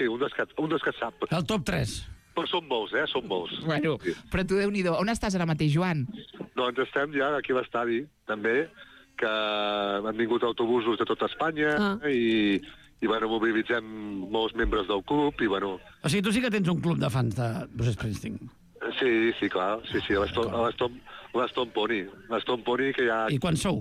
que sap. El top 3. Però són molts, són molts. Bueno, però tu, Déu-n'hi-do, on estàs ara mateix, Joan? Doncs estem ja aquí a l'estadi, també, que han vingut autobusos de tot Espanya i bueno, mobilitzem molts membres del club i bueno... O sigui, tu sí que tens un club de fans de Bruce Springsteen. Sí, clar, sí, a l'Stone Pony. L'Stone Pony que ja... I quan sou?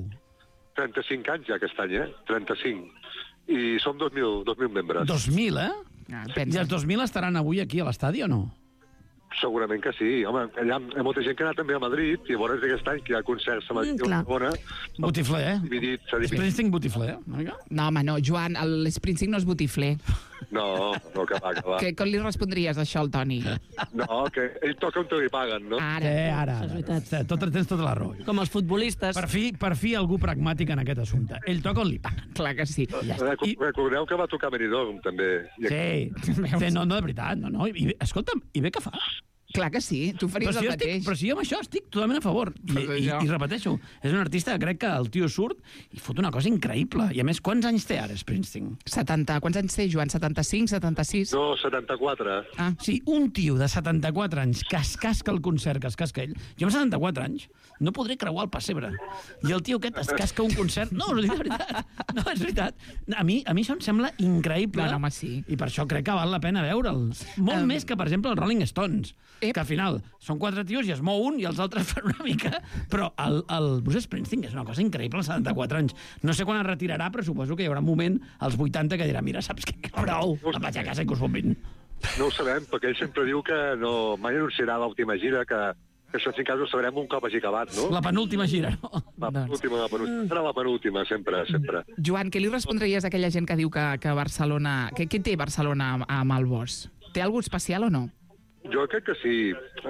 35 anys ja aquest any, 35. I som 2.000 membres. 2.000, I els 2.000 estaran avui aquí a l'estadi o no? Segurament que sí. Home, hi ha molta gent que ha anat també a Madrid, i llavors d'aquest any que hi ha concerts a Madrid i a Barcelona... Botifler, s'ha dividit. Springsteen botifler, No, home, no, Joan, l'Springsteen no és botifler. No, que va. Com li respondries això al Toni? No, que ell toca on te li paguen, no? Ara. Tens tota la raó. Com els futbolistes. Per fi algú pragmàtic en aquest assumpte. Ell toca on li paguen. Clar que sí. Recordeu que va tocar Benidorm, també. Sí, no, de veritat. No. Escolta'm, i bé que fa. Clar que sí, tu faries el mateix. Però si jo amb això estic totalment a favor. I repeteixo, és un artista que crec que el tio surt i fot una cosa increïble. I a més, quants anys té ara Springsteen? 70. Quants anys té, Joan? 75, 76? No, 74. Sí, un tio de 74 anys que es casca el concert, que es casca ell. Jo amb 74 anys no podré creuar el pessebre. I el tio aquest es casca un concert... No, és veritat. No, és veritat. A mi això em sembla increïble. No, home, sí. I per això crec que val la pena veure'l. Molt més que, per exemple, els Rolling Stones. Que al final són 4 tios i es mou un i els altres fan una mica, però el Bruce Springsteen és una cosa increïble als 74 anys. No sé quan es retirarà, però suposo que hi haurà un moment als 80 que dirà, mira, saps què? Prou, em vaig a casa i que us bombin. No ho sabem, perquè ell sempre diu que mai anunciarà l'última gira, que això en cas ho sabrem un cop hagi acabat, no? La penúltima gira, no? La penúltima. Serà la penúltima, sempre. Joan, què li respondries a aquella gent que diu que Barcelona... Què té Barcelona amb el Bosch? Té alguna especial o no? Jo crec que sí.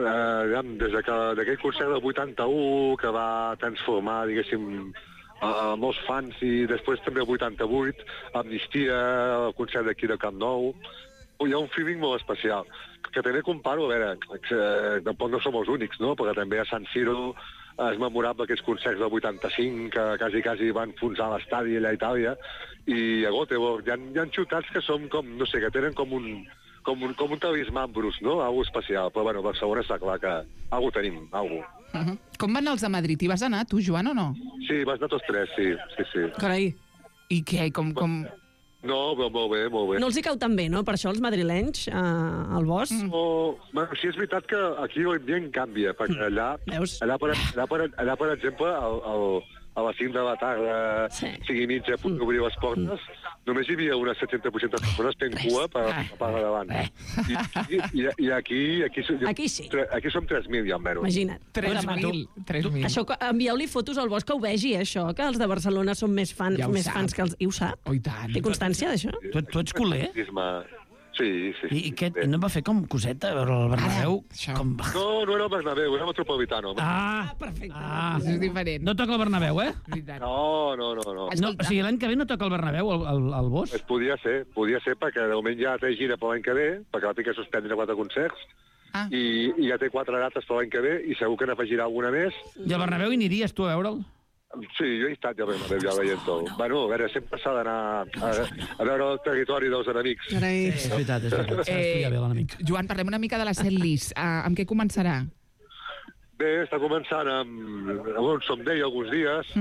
Des d'aquell concert del 81 que va transformar, diguéssim, molts fans, i després també el 88, Amnistia, el concert d'aquí de Camp Nou, hi ha un feeling molt especial, que també comparo, a veure, tampoc no som els únics, no? Perquè també a San Siro és memorable aquests concerts del 85, que quasi van enfonsar l'estadi allà a Itàlia, i a Göteborg hi ha ciutats que són com, no sé, que tenen com un talismà en Bruce, no? Algo especial. Però, bueno, a Barcelona està clar que algo tenim, algo. Com van els de Madrid? Hi vas anar, tu, Joan, o no? Sí, vas anar tots 3, sí. Carai. I què? Com... No, molt bé. No els hi cau tan bé, no? Per això els madrilenys, al Bosch? Bueno, sí, és veritat que aquí dia en canvia, perquè allà, per exemple, a les 5 de la tarda, 5 i mitja, a punt d'obrir les portes, només hi havia unes 700 persones fent cua per la part de davant. I aquí sí. Aquí som 3.000, ja almenys. Imagina't. 3.000. Això, envieu-li fotos al Bosch que ho vegi, això, que els de Barcelona són més fans que els... I ho sap? Oh, i tant. Té constància d'això? Tu ets culer? Sí. I què, no va fer com coseta veure el Bernabéu? No era el Bernabéu, era el Metropolitano. Perfecte. Això és diferent. No toca el Bernabéu, No. O sigui, l'any que ve no toca el Bernabéu, el Bosch? Podia ser, perquè de moment ja té gira per l'any que ve, perquè va haver que suspendre 4 concerts, i ja té 4 dates per l'any que ve, i segur que n'afegirà alguna més. I al Bernabéu hi aniries tu a veure'l? Sí, jo he estat ja veient tot. Bueno, a veure, sempre s'ha d'anar a veure el territori dels enemics. És veritat, s'ha d'estudiar bé l'enemic. Joan, parlem una mica de la setlist. Amb què començarà? Bé, està començant amb un Someday alguns dies.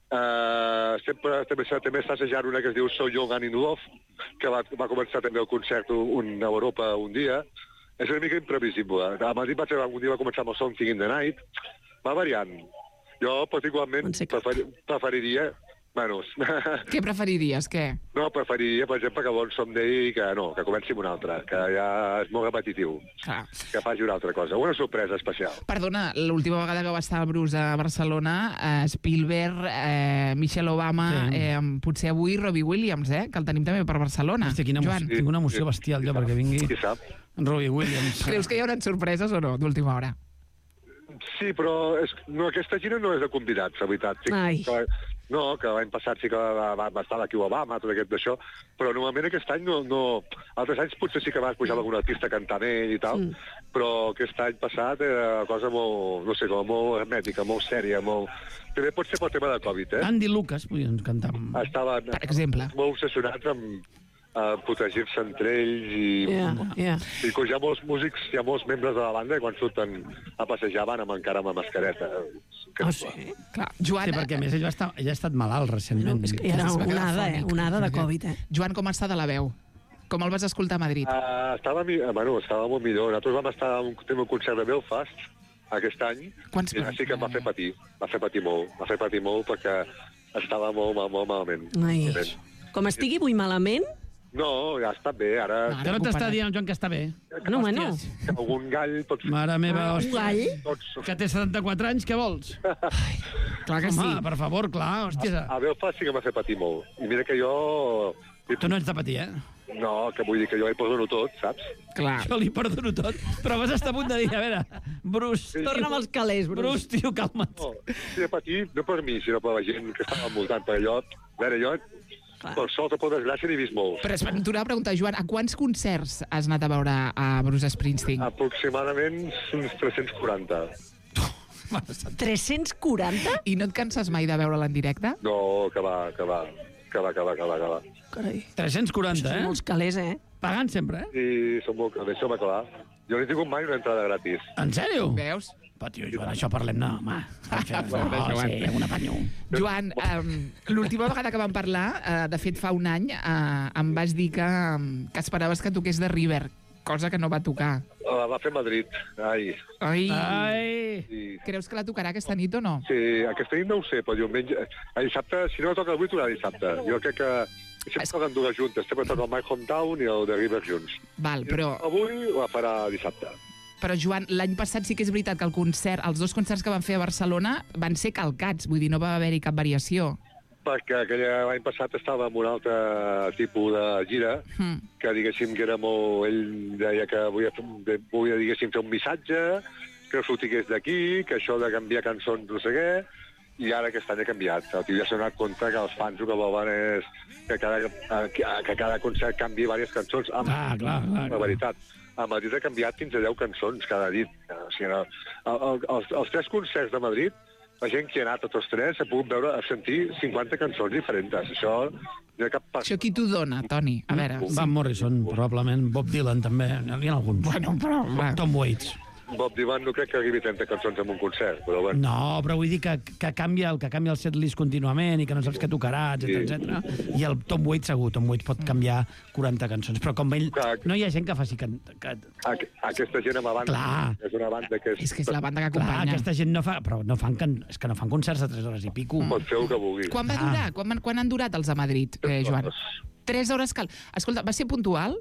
Sempre també està assajant una que es diu So Young and in Love, que va començar també el concert a Europa un dia. És una mica imprevisible. A Madrid un dia va començar amb el Something in the Night. Va variant. Jo, particularment, preferiria... Bueno... Què preferiries, què? No, preferiria, per exemple, que Bon Someday que comenci amb un altre, que ja és molt repetitiu. Que faci una altra cosa. Una sorpresa especial. Perdona, l'última vegada que va estar el Bruce a Barcelona, Spielberg, Michelle Obama, potser avui Robbie Williams, que el tenim també per Barcelona. Hosti, quina emoció, tinc una emoció bestial jo perquè vingui Robbie Williams. Creus que hi haurà sorpreses o no, d'última hora? Sí, però aquesta gira no és de convidats, la veritat. No, que l'any passat sí que va estar aquí Obama, tot aquest d'això, però normalment aquest any no... Altres anys potser sí que vas pujar algun artista cantant ell i tal, però aquest any passat era una cosa molt, no sé, com molt hermètica, molt sèria, molt... També pot ser pel tema de Covid, Andy Lucas podien cantar. Estaven, per exemple, molt obsessionats amb protegir-se entre ells i hi ha molts músics, hi ha molts membres de la banda i quan surten a passejar van encara amb mascareta. Sí? Clar. Joan... Sí, perquè a més ell ha estat malalt recentment. És que era onada de Covid, Joan, com està de la veu? Com el vas escoltar a Madrid? Estava molt millor. Nosaltres vam estar a un concert de Belfast aquest any i sí que em va fer patir molt perquè estava molt malament. Com estigui avui malament? No, ja està bé, ara... Que no t'està dient, Joan, que està bé. Bueno. Que algun gall... Mare meva, hòstia. Un gall? Que té 74 anys, què vols? Clar que sí. Home, per favor, clar, hòstia. A Belfast sí que m'ha fet patir molt. I mira que jo... Tu no ets de patir, No, que vull dir que jo li perdono tot, saps? Clar. Jo li perdono tot, però vas estar a punt de dir, a veure, Bruce... Torna'm els calés, Bruce, tio, calma't. No, sí de patir, no per mi, sinó per la gent que estava al voltant, perquè jo... Per sort o per desgràcia n'he vist molts. Però es ventura a preguntar, Joan, a quants concerts has anat a veure a Bruce Springsteen? Aproximadament uns 340. 340? I no et canses mai de veure'l en directe? No, que va. Carai. 340, Són molts calés, Pagant sempre, Sí, són molt calés, això va clar. Jo no he tingut mai una entrada gratis. En sèrio? Veus? Però, tio, Joan, això parlem-ne, home. Sí, un apanyo. Joan, l'última vegada que vam parlar, de fet fa un any, em vas dir que esperaves que toqués de River, cosa que no va tocar. Va fer Madrid. Ai. Sí. Creus que la tocarà aquesta nit o no? Sí, aquesta nit no ho sé, però diumenge... Dissabte, si no toca avui, tocarà dissabte. Jo crec que sempre toquen dues juntes. Sempre toca el My Hometown i el de River junts. Val, però... Avui la farà dissabte. Però, Joan, l'any passat sí que és veritat que els dos concerts que van fer a Barcelona van ser calcats, vull dir, no va haver-hi cap variació. Perquè l'any passat estava en un altre tipus de gira, que diguéssim que era molt... Ell deia que volia diguéssim, fer un missatge, que no sortigués d'aquí, que això de canviar cançons no sé què, i ara aquest any ha canviat. El tio ja s'ha donat compte que els fans el que volen és que cada concert canvi diverses cançons. Clar. La veritat. A Madrid ha canviat fins a 10 cançons cada nit. O sigui, els 3 concerts de Madrid, la gent que ha anat a tots 3 ha pogut sentir 50 cançons diferents. Això qui t'ho dona, Toni? A veure... Van Morrison, probablement. Bob Dylan, també. N'hi ha alguns. Bueno, però... Tom Waits. Bob Dylan no crec que arribi 30 cançons en un concert, però bueno. No, però vull dir que canvia el setlist contínuament i que no saps què tocarà, etc. I el Tom Waits segur, Tom Waits pot canviar 40 cançons, però com ell... No hi ha gent que faci... Aquesta gent amb la banda... És una banda que és... És que és la banda que acompanya. Clar, aquesta gent no fa... Però no fan concerts de 3 hores i pico. Pot fer el que vulgui. Quan va durar? Quan han durat els a Madrid, Joan? 3 hores cal... Escolta, va ser puntual?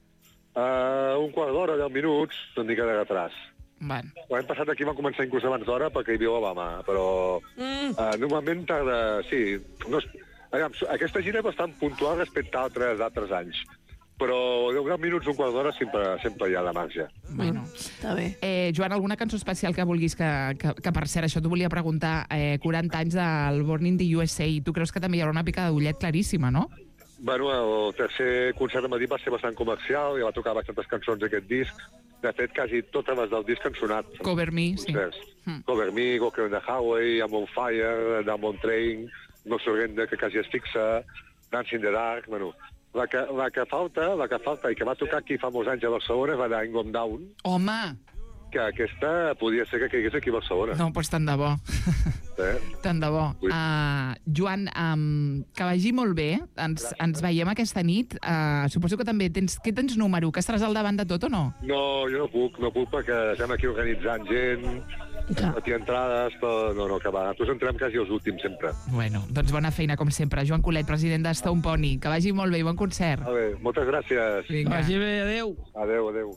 Un quart d'hora, 10 minuts, una mica de retras. Bueno. L'any passat aquí van començar inclús abans d'hora perquè hi viu Obama, però normalment tarda... Sí, aquesta gira és bastant puntual respecte a altres anys, però 10 minuts, un quart d'hora sempre hi ha de marge. Bueno, està bé. Joan, alguna cançó especial que vulguis que per cert, això t'ho volia preguntar, 40 anys del Born in the USA, tu creus que també hi haurà una pica d'ullet claríssima, no? Bueno, el tercer concert de Madrid va ser bastant comercial i va tocar bastantes cançons d'aquest disc. De fet, quasi totes les del disc han sonat. Cover Me, sí. Cover Me, Walker on the Highway, I'm on Fire, I'm on Train, No Surrender, que quasi es fixa, Dancing in the Dark, bueno... La que falta i que va tocar aquí fa molts anys a Barcelona va d'Aim Gone Down. Home! Que aquesta podria ser que caigués aquí a Barcelona. No, doncs tant de bo. Tant de bo. Joan, que vagi molt bé. Ens veiem aquesta nit. Suposo que també tens número, que estaràs al davant de tot o no? No, jo no puc perquè estem aquí organitzant gent, no tinc entrades, però no, que va. Nosaltres entrem quasi els últims sempre. Bueno, doncs bona feina, com sempre. Joan Colet, president de Stone Pony. Que vagi molt bé i bon concert. Bé, moltes gràcies. Vinga. Vagi bé, adéu. Adéu.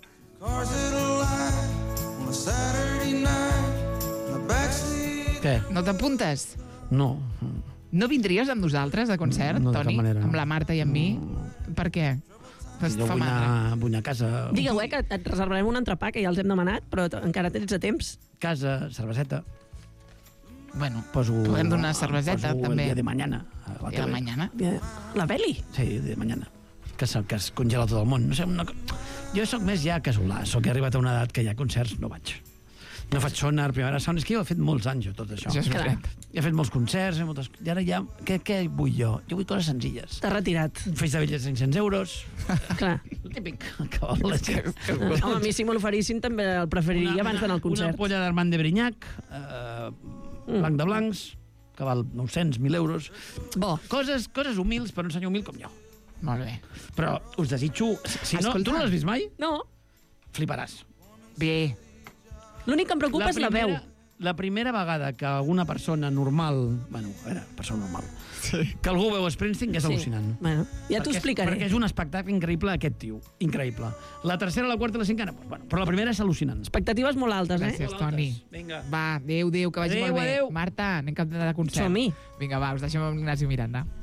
Què? No t'apuntes? No. No vindries amb nosaltres a concert, No, de Toni? cap manera. Amb la Marta i amb mi? Per què? Jo vull anar a casa. Digueu, que et reservarem un entrepà, que ja els hem demanat, però encara tens a temps. Casa, cerveseta. Bueno, podem donar cerveseta, també. El dia de mañana. El dia de mañana? La Beli? Sí, de mañana. Que es congela tot el món. No sé, jo sóc més ja casolà. Sóc arribat a una edat que ja a concerts no vaig. No faig sonar, primera sound. És que jo he fet molts anys, tot això. Això és veritat. He fet molts concerts, i ara ja... Què vull jo? Jo vull coses senzilles. T'has retirat. Feix de bitllets 500 euros. Clar. Típic. Que vol la gent. Home, a mi si me l'oferissin també el preferiria abans d'anar al concert. Una ampolla d'Armand de Brignac, blanc de blancs, que val 900, 1.000 euros. Bo. Coses humils, per un senyor humil com jo. Molt bé. Però us desitjo... Si no, tu no l'has vist mai? No. Fliparàs. Bé. L'únic que em preocupa és la veu. La primera vegada que alguna persona normal... Bueno, a veure, persona normal. Sí. Que algú veu Springsteen és al·lucinant. Bueno, ja t'ho explicaré. Perquè és un espectacle increïble, aquest tio. Increïble. La tercera, la quarta i la cinquena, bueno, però la primera és al·lucinant. Expectatives molt altes, Gràcies, Toni. Vinga. Va, adéu, que vagi molt bé. Adéu. Marta, anem cap de concert. Som-hi. Vinga, va, us deixem amb l'Ignasi Miranda.